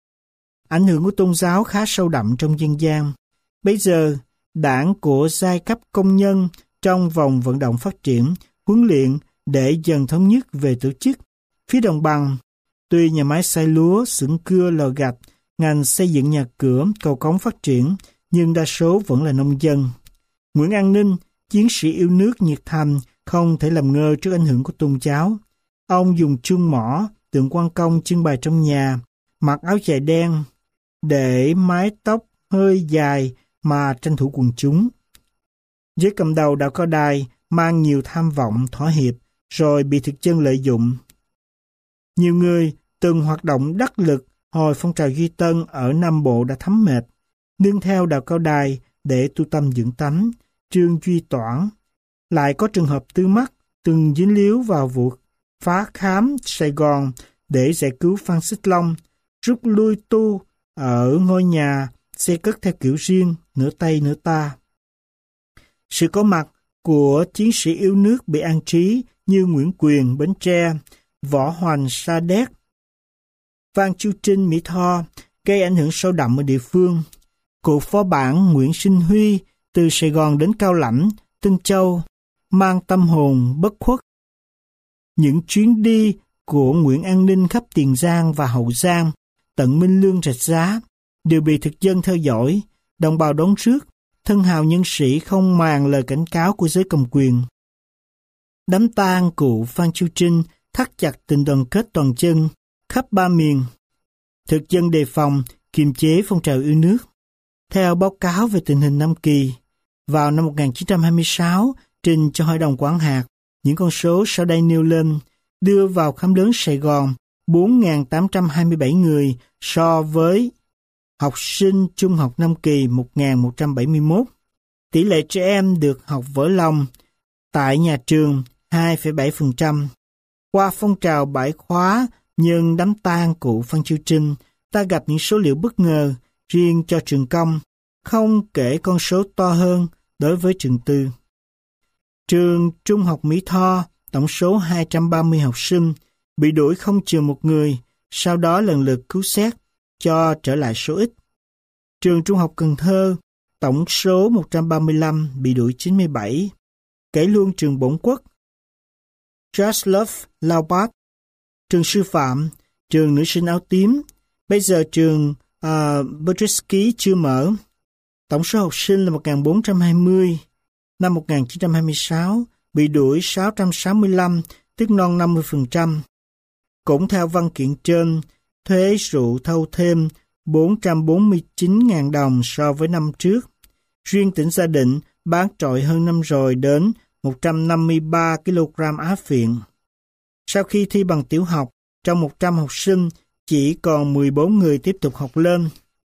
Ảnh hưởng của tôn giáo khá sâu đậm trong dân gian. Bây giờ, đảng của giai cấp công nhân trong vòng vận động phát triển, huấn luyện để dần thống nhất về tổ chức. Phía đồng bằng, tuy nhà máy xay lúa, xưởng cưa, lò gạch, ngành xây dựng nhà cửa, cầu cống phát triển, nhưng đa số vẫn là nông dân. Nguyễn An Ninh, chiến sĩ yêu nước nhiệt thành, không thể làm ngơ trước ảnh hưởng của tôn giáo. Ông dùng chuông mỏ, tượng Quan Công trưng bày trong nhà, mặc áo dài đen, để mái tóc hơi dài mà tranh thủ quần chúng. Giới cầm đầu đạo Cao Đài mang nhiều tham vọng thỏa hiệp, rồi bị thực dân lợi dụng. Nhiều người từng hoạt động đắc lực hồi phong trào Duy Tân ở Nam Bộ đã thấm mệt, nương theo đạo Cao Đài để tu tâm dưỡng tánh. Trương Duy Toản lại có trường hợp Tư Mắt từng dính líu vào vụ phá khám Sài Gòn để giải cứu Phan Xích Long, rút lui tu ở ngôi nhà xây cất theo kiểu riêng, nửa Tây nửa ta. Sự có mặt của chiến sĩ yêu nước bị an trí như Nguyễn Quyền, Bến Tre, Võ Hoành, Sa Đéc, Phan Chu Trinh, Mỹ Tho gây ảnh hưởng sâu đậm ở địa phương. Cựu phó bản Nguyễn Sinh Huy từ Sài Gòn đến Cao Lãnh, Tân Châu, mang tâm hồn bất khuất. Những chuyến đi của Nguyễn An Ninh khắp Tiền Giang và Hậu Giang tận Minh Lương Rạch Giá, đều bị thực dân theo dõi, đồng bào đón rước, thân hào nhân sĩ không màng lời cảnh cáo của giới cầm quyền. Đám tang cụ Phan Chu Trinh thắt chặt tình đoàn kết toàn dân khắp ba miền. Thực dân đề phòng, kiềm chế phong trào yêu nước. Theo báo cáo về tình hình Nam Kỳ, vào năm một nghìn chín trăm hai mươi sáu, trình cho Hội đồng Quản hạt, những con số sau đây nêu lên, đưa vào khám lớn Sài Gòn bốn nghìn tám trăm hai mươi bảy người so với học sinh trung học Nam Kỳ một nghìn một trăm bảy mươi mốt. Tỷ lệ trẻ em được học vỡ lòng tại nhà trường hai phẩy bảy phần trăm. Qua phong trào bãi khóa nhân đám tang cụ Phan Chu Trinh, ta gặp những số liệu bất ngờ riêng cho trường công, không kể con số to hơn đối với trường tư. Trường Trung học Mỹ Tho, tổng số hai trăm ba mươi học sinh, bị đuổi không chừa một người, sau đó lần lượt cứu xét, cho trở lại số ít. Trường Trung học Cần Thơ, tổng số một trăm ba mươi lăm, bị đuổi chín mươi bảy. Kể luôn trường Bổn Quốc, Jaslov Laupart, trường sư phạm, trường nữ sinh áo tím, bây giờ trường uh, Bertrisky chưa mở. Tổng số học sinh là một nghìn bốn trăm hai mươi. Năm một nghìn chín trăm hai mươi sáu, bị đuổi sáu trăm sáu mươi lăm, tức non năm mươi phần trăm. Cũng theo văn kiện trên, thuế rượu thâu thêm bốn trăm bốn mươi chín nghìn đồng so với năm trước. Riêng tỉnh Gia Định bán trội hơn năm rồi đến một trăm năm mươi ba ki lô gam á phiện. Sau khi thi bằng tiểu học, trong một trăm học sinh, chỉ còn mười bốn người tiếp tục học lên.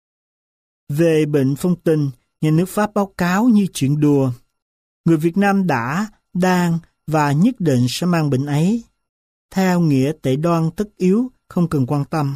Về bệnh phong tình, nhà nước Pháp báo cáo như chuyện đùa. Người Việt Nam đã, đang và nhất định sẽ mang bệnh ấy. Theo nghĩa tệ đoan tất yếu, không cần quan tâm.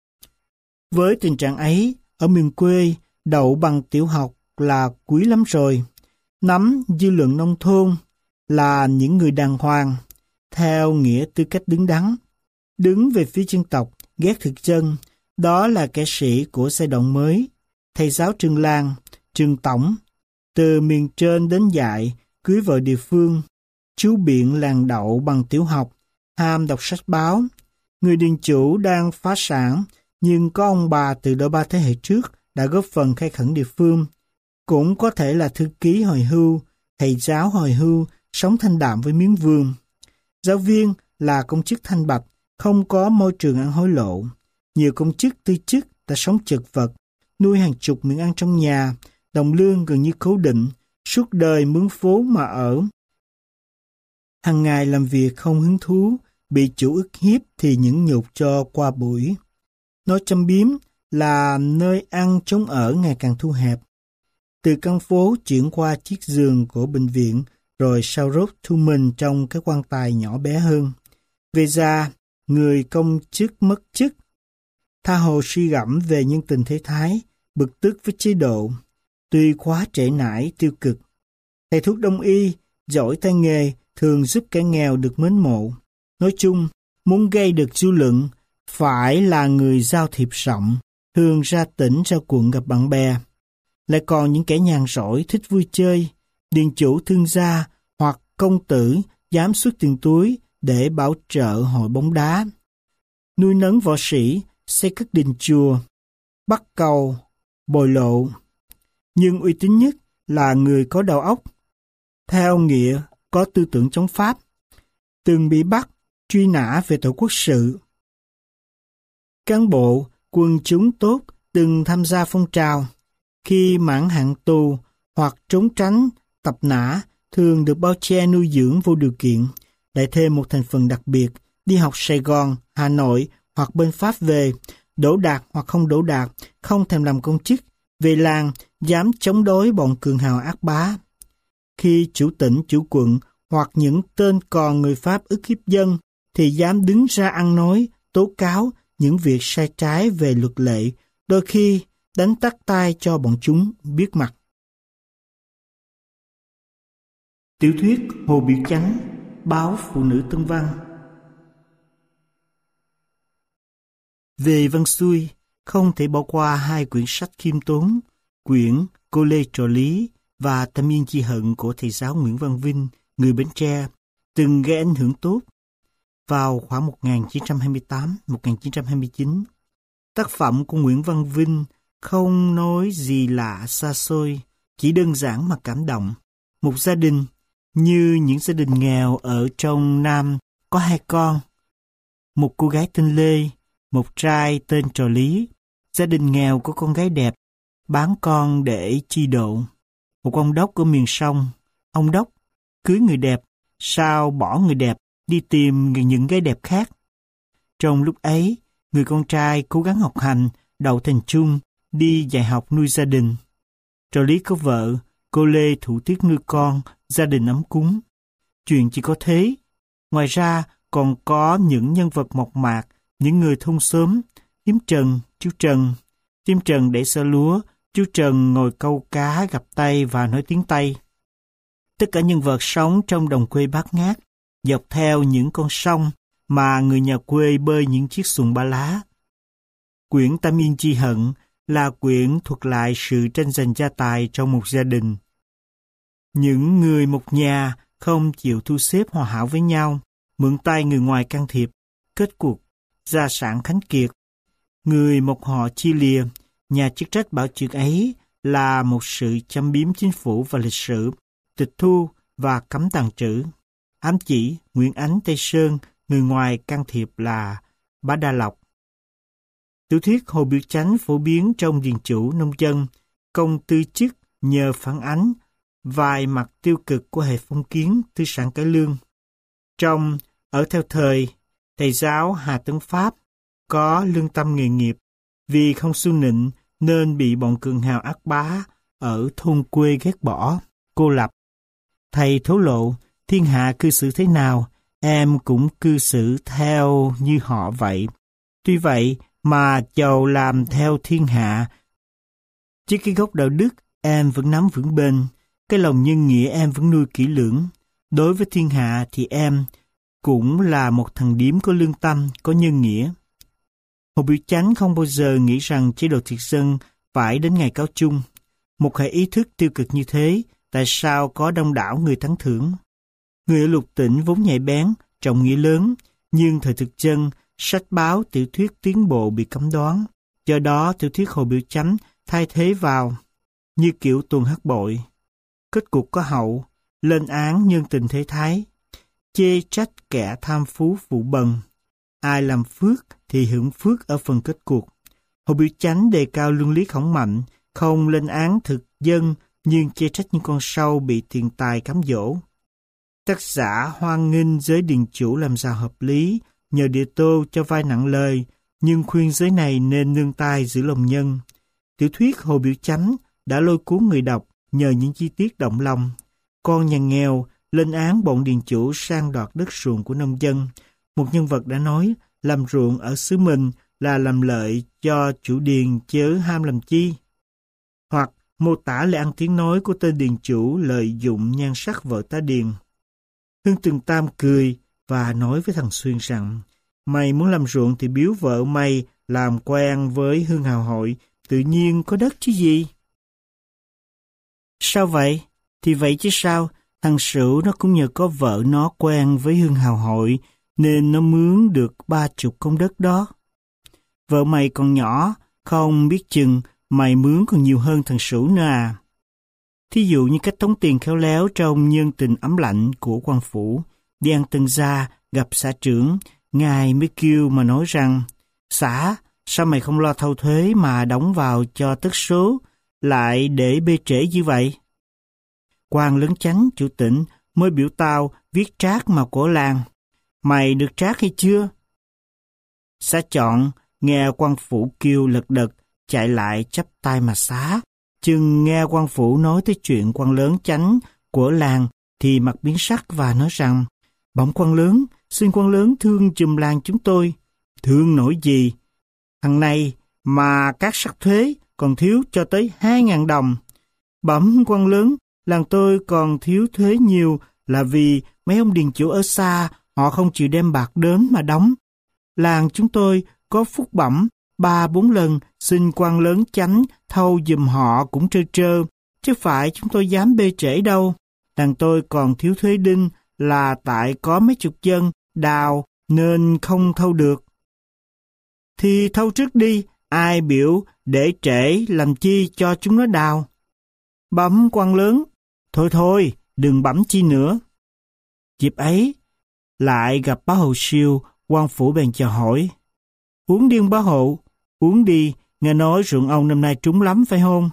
Với tình trạng ấy, ở miền quê, đậu bằng tiểu học là quý lắm rồi. Nắm dư luận nông thôn là những người đàng hoàng, theo nghĩa tư cách đứng đắn. Đứng về phía dân tộc, ghét thực dân, đó là kẻ sĩ của giai đoạn mới. Thầy giáo trường làng, trường tổng, từ miền trên đến dạy, cưới vợ địa phương, chú biện làng đậu bằng tiểu học, ham đọc sách báo. Người điền chủ đang phá sản, nhưng có ông bà từ đôi ba thế hệ trước đã góp phần khai khẩn địa phương. Cũng có thể là thư ký hồi hưu, thầy giáo hồi hưu, sống thanh đạm với miếng vườn. Giáo viên là công chức thanh bạch, không có môi trường ăn hối lộ. Nhiều công chức tư chức đã sống chật vật, nuôi hàng chục miệng ăn trong nhà, đồng lương gần như cố định, suốt đời mướn phố mà ở. Hàng ngày làm việc không hứng thú, bị chủ ức hiếp thì những nhục cho qua buổi. Nói châm biếm là nơi ăn trốn ở ngày càng thu hẹp. Từ căn phố chuyển qua chiếc giường của bệnh viện, rồi sau rốt thu mình trong cái quan tài nhỏ bé hơn. Về già, người công chức mất chức, tha hồ suy gẫm về nhân tình thế thái, bực tức với chế độ, tuy quá trễ nải tiêu cực. Thầy thuốc đông y, giỏi tay nghề, thường giúp kẻ nghèo được mến mộ. Nói chung, muốn gây được dư luận, phải là người giao thiệp rộng, thường ra tỉnh ra quận gặp bạn bè. Lại còn những kẻ nhàn rỗi thích vui chơi, điền chủ thương gia hoặc công tử dám xuất tiền túi để bảo trợ hội bóng đá. Nuôi nấng võ sĩ, xây các đình chùa, bắt cầu, bồi lộ. Nhưng uy tín nhất là người có đầu óc, theo nghĩa có tư tưởng chống Pháp, từng bị bắt, truy nã về tội quốc sự. Cán bộ, quần chúng tốt từng tham gia phong trào, khi mãn hạn tù hoặc trốn tránh, tập nã, thường được bao che nuôi dưỡng vô điều kiện, lại thêm một thành phần đặc biệt, đi học Sài Gòn, Hà Nội hoặc bên Pháp về, đỗ đạt hoặc không đỗ đạt, không thèm làm công chức, về làng, dám chống đối bọn cường hào ác bá. Khi chủ tỉnh, chủ quận hoặc những tên còn người Pháp ức hiếp dân, thì dám đứng ra ăn nói, tố cáo những việc sai trái về luật lệ, đôi khi đánh tắt tai cho bọn chúng biết mặt. Tiểu thuyết Hồ Biểu Chánh, báo Phụ Nữ Tân Văn. Về văn xuôi, không thể bỏ qua hai quyển sách khiêm tốn, quyển Cô Lê Trò Lý và Tâm Yên Chi Hận của thầy giáo Nguyễn Văn Vinh, người Bến Tre, từng gây ảnh hưởng tốt. Vào khoảng một nghìn chín trăm hai mươi tám đến một nghìn chín trăm hai mươi chín, Tác phẩm của Nguyễn Văn Vinh không nói gì lạ xa xôi, chỉ đơn giản mà cảm động. Một gia đình như những gia đình nghèo ở trong Nam có hai con. Một cô gái tên Lê, một trai tên Trò Lý. Gia đình nghèo có con gái đẹp, bán con để chi độ. Một ông đốc ở miền sông. Ông đốc cưới người đẹp, sao bỏ người đẹp, đi tìm những gái đẹp khác. Trong lúc ấy, người con trai cố gắng học hành, đậu thành trung, đi dạy học nuôi gia đình. Trò Lý có vợ, cô Lê thủ tiết nuôi con, gia đình ấm cúng. Chuyện chỉ có thế. Ngoài ra còn có những nhân vật mộc mạc, những người thôn xóm, Thím Trần, chú Trần. Thím Trần để xơ lúa, chú Trần ngồi câu cá gặp Tây và nói tiếng Tây. Tất cả nhân vật sống trong đồng quê bát ngát, dọc theo những con sông mà người nhà quê bơi những chiếc xuồng ba lá. Quyển Tam Yên Chi Hận là quyển thuật lại sự tranh giành gia tài trong một gia đình. Những người một nhà không chịu thu xếp hòa hảo với nhau, mượn tay người ngoài can thiệp, kết cuộc gia sản khánh kiệt. Người một họ chia lìa, nhà chức trách bảo chuyện ấy là một sự châm biếm chính phủ và lịch sử, tịch thu và cấm tàng trữ. Ám chỉ Nguyễn Ánh Tây Sơn, người ngoài can thiệp là Bá Đa Lộc. Tiểu thuyết Hồ Biểu Chánh phổ biến trong điền chủ nông dân, công tư chức nhờ phản ánh vài mặt tiêu cực của hệ phong kiến tư sản cải lương. Trong Ở Theo Thời, thầy giáo Hà Tấn Pháp có lương tâm nghề nghiệp, vì không xu nịnh nên bị bọn cường hào ác bá ở thôn quê ghét bỏ, cô lập. Thầy thổ lộ, thiên hạ cư xử thế nào, em cũng cư xử theo như họ vậy. Tuy vậy mà dầu làm theo thiên hạ, chứ cái gốc đạo đức em vẫn nắm vững bền, cái lòng nhân nghĩa em vẫn nuôi kỹ lưỡng. Đối với thiên hạ thì em cũng là một thằng điếm có lương tâm, có nhân nghĩa. Hồ Biểu Chánh không bao giờ nghĩ rằng chế độ thực dân phải đến ngày cáo chung. Một hệ ý thức tiêu cực như thế, tại sao có đông đảo người tán thưởng? Người ở lục tỉnh vốn nhạy bén, trọng nghĩa lớn, nhưng thời thực dân, sách báo, tiểu thuyết tiến bộ bị cấm đoán. Do đó, tiểu thuyết Hồ Biểu Chánh thay thế vào, như kiểu tuần hắc bội. Kết cục có hậu, lên án nhân tình thế thái, chê trách kẻ tham phú phụ bần. Ai làm phước thì hưởng phước ở phần kết cuộc. Hồ Biểu Chánh đề cao luân lý khổng mạnh, không lên án thực dân, nhưng chê trách những con sâu bị tiền tài cám dỗ. Tác giả hoan nghênh giới điền chủ làm giàu hợp lý, nhờ địa tô cho vai nặng lời, nhưng khuyên giới này nên nương tay giữ lòng nhân. Tiểu thuyết Hồ Biểu Chánh đã lôi cuốn người đọc nhờ những chi tiết động lòng. Con nhà nghèo lên án bọn điền chủ sang đoạt đất ruộng của nông dân. Một nhân vật đã nói làm ruộng ở xứ mình là làm lợi cho chủ điền chớ ham làm chi. Hoặc mô tả lời ăn tiếng nói của tên điền chủ lợi dụng nhan sắc vợ tá điền. Hương Tường Tam cười và nói với thằng Xuyên rằng, mày muốn làm ruộng thì biếu vợ mày làm quen với Hương Hào Hội, tự nhiên có đất chứ gì. Sao vậy? Thì vậy chứ sao, thằng Sửu nó cũng nhờ có vợ nó quen với Hương Hào Hội, nên nó mướn được ba chục công đất đó. Vợ mày còn nhỏ, không biết chừng mày mướn còn nhiều hơn thằng Sửu nữa à. Thí dụ như cách tống tiền khéo léo trong nhân tình ấm lạnh của quan phủ, đi ăn tân gia, gặp xã trưởng, ngài mới kêu mà nói rằng, xã, sao mày không lo thâu thuế mà đóng vào cho tất số, lại để bê trễ như vậy? Quan lớn chánh chủ tỉnh mới biểu tao viết trác mà của làng. Mày được trác hay chưa? Xã chọn, nghe quan phủ kêu lật đật, chạy lại chắp tay mà xá. Chừng nghe quan phủ nói tới chuyện quan lớn chánh của làng thì mặt biến sắc và nói rằng, bẩm quan lớn, xin quan lớn thương giùm làng chúng tôi. Thương nổi gì? Thằng này mà các sắc thuế còn thiếu cho tới hai ngàn đồng. Bẩm quan lớn, làng tôi còn thiếu thuế nhiều là vì mấy ông điền chủ ở xa họ không chịu đem bạc đến mà đóng. Làng chúng tôi có phúc bẩm ba bốn lần xin quan lớn chánh thâu giùm họ cũng trơ trơ, chứ phải chúng tôi dám bê trễ đâu. Làng tôi còn thiếu thuế đinh là tại có mấy chục dân đào nên không thâu được. Thì thâu trước đi, Ai biểu để trễ làm chi cho chúng nó đào? Bẩm quan lớn, thôi thôi, đừng bẩm chi nữa. Dịp ấy, lại gặp bá hộ Siêu, quan phủ bèn chào hỏi. Uống điên bá hộ, uống đi, nghe nói ruộng ông năm nay trúng lắm phải không?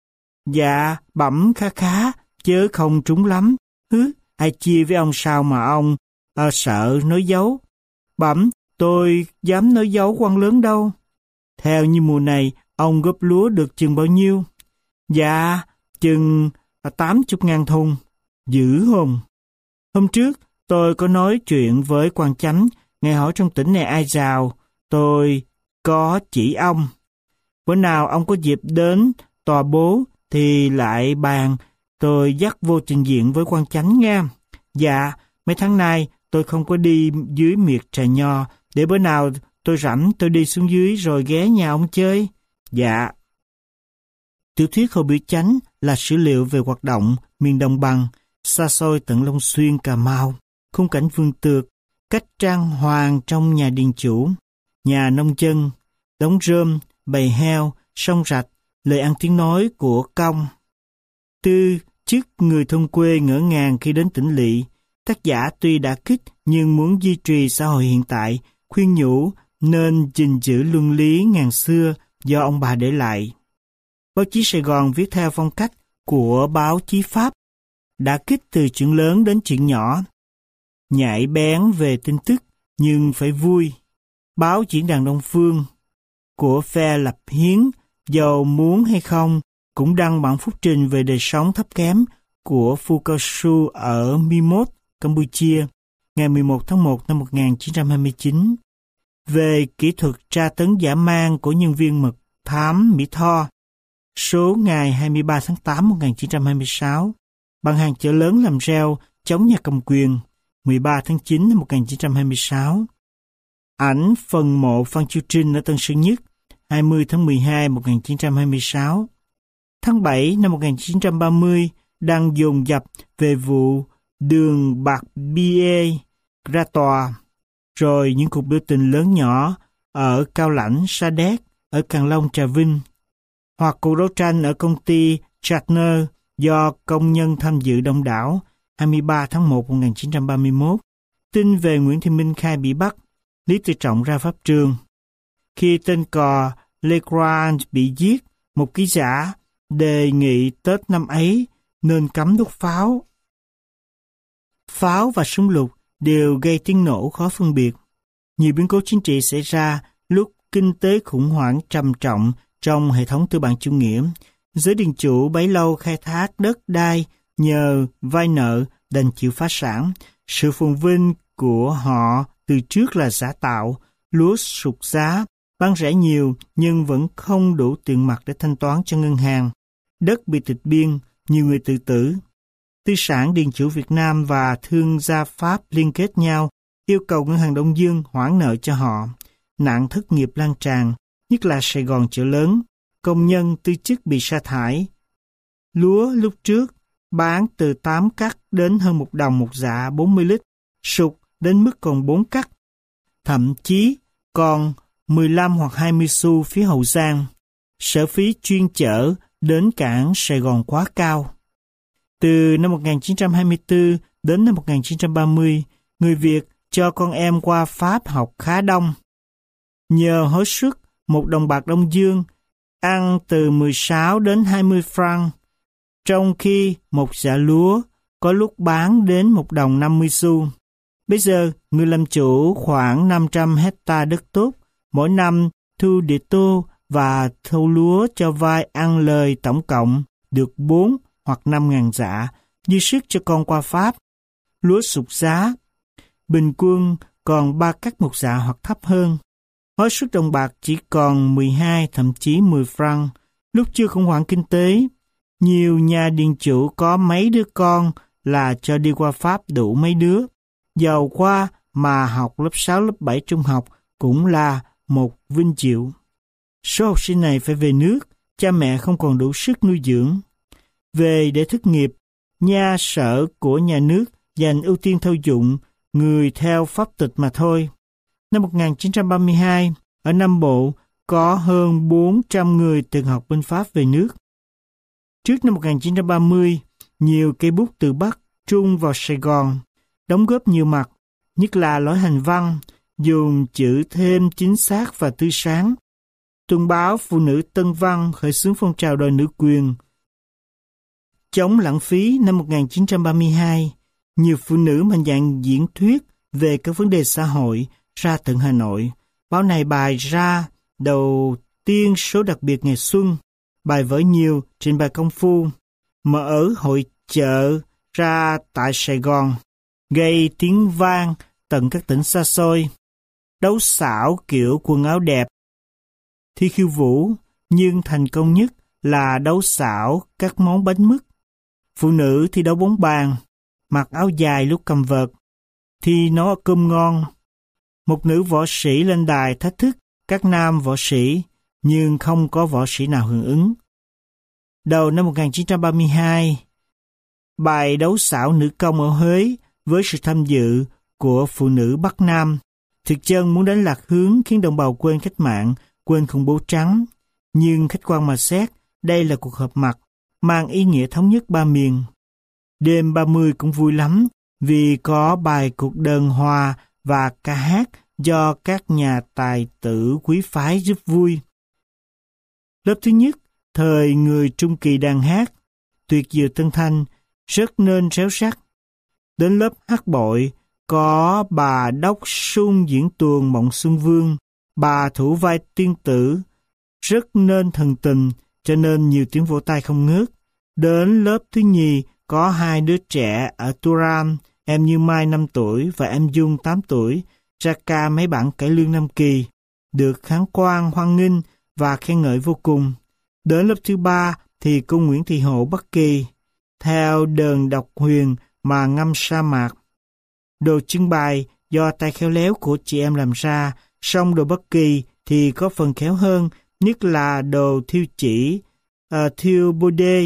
Dạ, bẩm khá khá, chớ không trúng lắm. Hứ, ai chia với ông sao mà ông à, sợ nói dấu? Bẩm, tôi dám nói dấu quan lớn đâu. Theo như mùa này, ông góp lúa được chừng bao nhiêu? Dạ, chừng tám chục ngàn thùng. Dữ không? Hôm trước, tôi có nói chuyện với quan chánh, nghe hỏi trong tỉnh này ai giàu, tôi có chỉ ông. Bữa nào ông có dịp đến tòa bố thì lại bàn, tôi dắt vô trình diện với quan chánh nghe. Dạ, mấy tháng nay tôi không có đi dưới miệt Trà Nho, để bữa nào tôi rảnh tôi đi xuống dưới rồi ghé nhà ông chơi. Dạ. Tiểu thuyết Hồ Biểu Chánh là sử liệu về hoạt động miền đồng bằng, xa xôi tận Long Xuyên, Cà Mau, khung cảnh vườn tược, cách trang hoàng trong nhà điền chủ, nhà nông dân, đống rơm, bầy heo, sông rạch, lời ăn tiếng nói của công. Tư, chức người thôn quê ngỡ ngàng khi đến tỉnh lỵ, tác giả tuy đã kích nhưng muốn duy trì xã hội hiện tại, khuyên nhủ nên gìn giữ luân lý ngàn xưa do ông bà để lại. Báo chí Sài Gòn viết theo phong cách của báo chí Pháp, đã kích từ chuyện lớn đến chuyện nhỏ, nhạy bén về tin tức nhưng phải vui. Báo Diễn đàn Đông Phương của phe lập hiến, giàu muốn hay không, cũng đăng bản phúc trình về đời sống thấp kém của phu cao su ở Mi-mốt, Campuchia, ngày mười một tháng một năm một nghìn chín trăm hai mươi chín, về kỹ thuật tra tấn dã man của nhân viên mật thám Mỹ Tho, số ngày hai mươi ba tháng tám năm một nghìn chín trăm hai mươi sáu, bằng hàng chợ lớn làm reo chống nhà cầm quyền, mười ba tháng chín năm một nghìn chín trăm hai mươi sáu. Ảnh phần mộ Phan Chu Trinh ở Tân Sơn Nhất, hai mươi tháng mười hai năm một nghìn chín trăm hai mươi sáu. Tháng bảy năm một nghìn chín trăm ba mươi, đang dồn dập về vụ đường Bạc Bia ra tòa, rồi những cuộc biểu tình lớn nhỏ ở Cao Lãnh, Sa Đéc, ở Càng Long, Trà Vinh, hoặc cuộc đấu tranh ở công ty Chatner do công nhân tham dự đông đảo, hai mươi ba tháng một năm một nghìn chín trăm ba mươi mốt. Tin về Nguyễn Thị Minh Khai bị bắt, Lý Tự Trọng ra pháp trường. Khi tên cò Legrand bị giết, một ký giả đề nghị Tết năm ấy nên cấm đốt pháo. Pháo và súng lục đều gây tiếng nổ khó phân biệt. Nhiều biến cố chính trị xảy ra lúc kinh tế khủng hoảng trầm trọng trong hệ thống tư bản chủ nghĩa. Giới điền chủ bấy lâu khai thác đất đai nhờ vay nợ đành chịu phá sản. Sự phồn vinh của họ từ trước là giả tạo, lúa sụt giá, bán rẻ nhiều nhưng vẫn không đủ tiền mặt để thanh toán cho ngân hàng. Đất bị tịch biên, nhiều người tự tử. Tư sản điền chủ Việt Nam và thương gia Pháp liên kết nhau, yêu cầu ngân hàng Đông Dương hoãn nợ cho họ. Nạn thất nghiệp lan tràn, nhất là Sài Gòn chợ lớn. Công nhân tư chức bị sa thải. Lúa lúc trước bán từ tám cắt đến hơn một đồng một dạ bốn mươi lít, sụt đến mức còn bốn cắt. Thậm chí còn mười lăm hoặc hai mươi xu phía Hậu Giang. Sở phí chuyên chở đến cảng Sài Gòn quá cao. Từ năm một nghìn chín trăm hai mươi tư đến năm một nghìn chín trăm ba mươi, người Việt cho con em qua Pháp học khá đông. Nhờ hối suất một đồng bạc Đông Dương, ăn từ mười sáu đến hai mươi franc, trong khi một dạ lúa có lúc bán đến một đồng năm mươi xu. Bây giờ, người làm chủ khoảng năm trăm hecta đất tốt, mỗi năm thu địa tô và thâu lúa cho vay ăn lời tổng cộng được bốn hoặc năm ngàn dạ, dư sức cho con qua Pháp. Lúa sụt giá, bình quân còn ba cắt một dạ hoặc thấp hơn. Hối suất đồng bạc chỉ còn mười hai, thậm chí mười franc. Lúc chưa khủng hoảng kinh tế, nhiều nhà điền chủ có mấy đứa con là cho đi qua Pháp đủ mấy đứa. Giàu qua mà học lớp sáu, lớp bảy trung học cũng là một vinh diệu. Số học sinh này phải về nước, cha mẹ không còn đủ sức nuôi dưỡng. Về để thất nghiệp, nha sở của nhà nước dành ưu tiên thâu dụng người theo pháp tịch mà thôi. Năm một nghìn chín trăm ba mươi hai, ở Nam Bộ, có hơn bốn trăm người từng học bên Pháp về nước. Trước năm một nghìn chín trăm ba mươi, nhiều cây bút từ Bắc, Trung vào Sài Gòn, đóng góp nhiều mặt, nhất là lối hành văn, dùng chữ thêm chính xác và tươi sáng. Tuần báo Phụ nữ Tân Văn khởi xướng phong trào đòi nữ quyền. Chống lãng phí năm một nghìn chín trăm ba mươi hai, nhiều phụ nữ mạnh dạn diễn thuyết về các vấn đề xã hội ra tận Hà Nội. Báo này bài ra đầu tiên số đặc biệt ngày xuân, bài vở nhiều, trình bày công phu, mở hội chợ ra tại Sài Gòn, gây tiếng vang tận các tỉnh xa xôi. Đấu xảo kiểu quần áo đẹp, thi khiêu vũ, nhưng thành công nhất là đấu xảo các món bánh mứt. Phụ nữ thi đấu bóng bàn, mặc áo dài lúc cầm vợt, thi nấu cơm ngon. Một nữ võ sĩ lên đài thách thức các nam võ sĩ, nhưng không có võ sĩ nào hưởng ứng. Đầu năm một nghìn chín trăm ba mươi hai, bài đấu xảo nữ công ở Huế với sự tham dự của phụ nữ Bắc Nam, thực chân muốn đánh lạc hướng khiến đồng bào quên cách mạng, quên khủng bố trắng. Nhưng khách quan mà xét, đây là cuộc họp mặt, mang ý nghĩa thống nhất ba miền. Đêm ba mươi cũng vui lắm, vì có bài cuộc đơn hòa và ca hát do các nhà tài tử quý phái giúp vui. Lớp thứ nhất, thời người Trung Kỳ đàn hát, tuyệt diệu tân thanh, rất nên réo rắt. Đến lớp hát bội, có bà Đốc Sung diễn tuồng Mộng Xuân Vương, bà thủ vai tiên tử, rất nên thần tình, cho nên nhiều tiếng vỗ tay không ngớt. Đến lớp thứ nhì, có hai đứa trẻ ở Turam, em Như Mai năm tuổi và em Dung tám tuổi, ra ca mấy bản cải lương Nam Kỳ, được khán quan hoan nghênh và khen ngợi vô cùng. Đến lớp thứ ba thì cô Nguyễn Thị Hộ Bắc Kỳ, theo đờn độc huyền mà ngâm sa mạc. Đồ trưng bày do tay khéo léo của chị em làm ra, song đồ Bắc Kỳ thì có phần khéo hơn, nhất là đồ thiêu chỉ, uh, thiêu bô đê,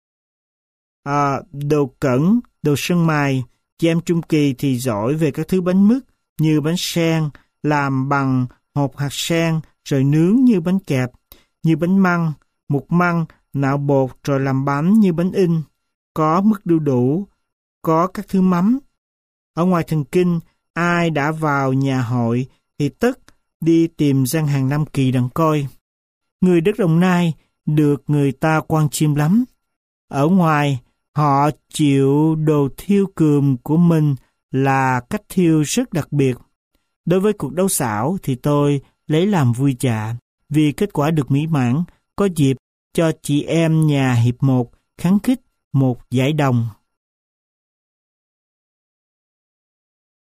uh, đồ cẩn, đồ sơn mài. Chị em Trung Kỳ thì giỏi về các thứ bánh mứt như bánh sen, làm bằng hột hạt sen rồi nướng như bánh kẹp, như bánh măng, mục măng, nạo bột rồi làm bánh như bánh in, có mứt đu đủ, có các thứ mắm. Ở ngoài thần kinh, ai đã vào nhà hội thì tất đi tìm gian hàng Nam Kỳ đặng coi. Người đất Đồng Nai được người ta quan chiêm lắm. Ở ngoài, họ chịu đồ thiêu cườm của mình là cách thiêu rất đặc biệt. Đối với cuộc đấu xảo thì tôi lấy làm vui chạ, vì kết quả được mỹ mãn, có dịp cho chị em nhà hiệp một kháng khích một giải đồng.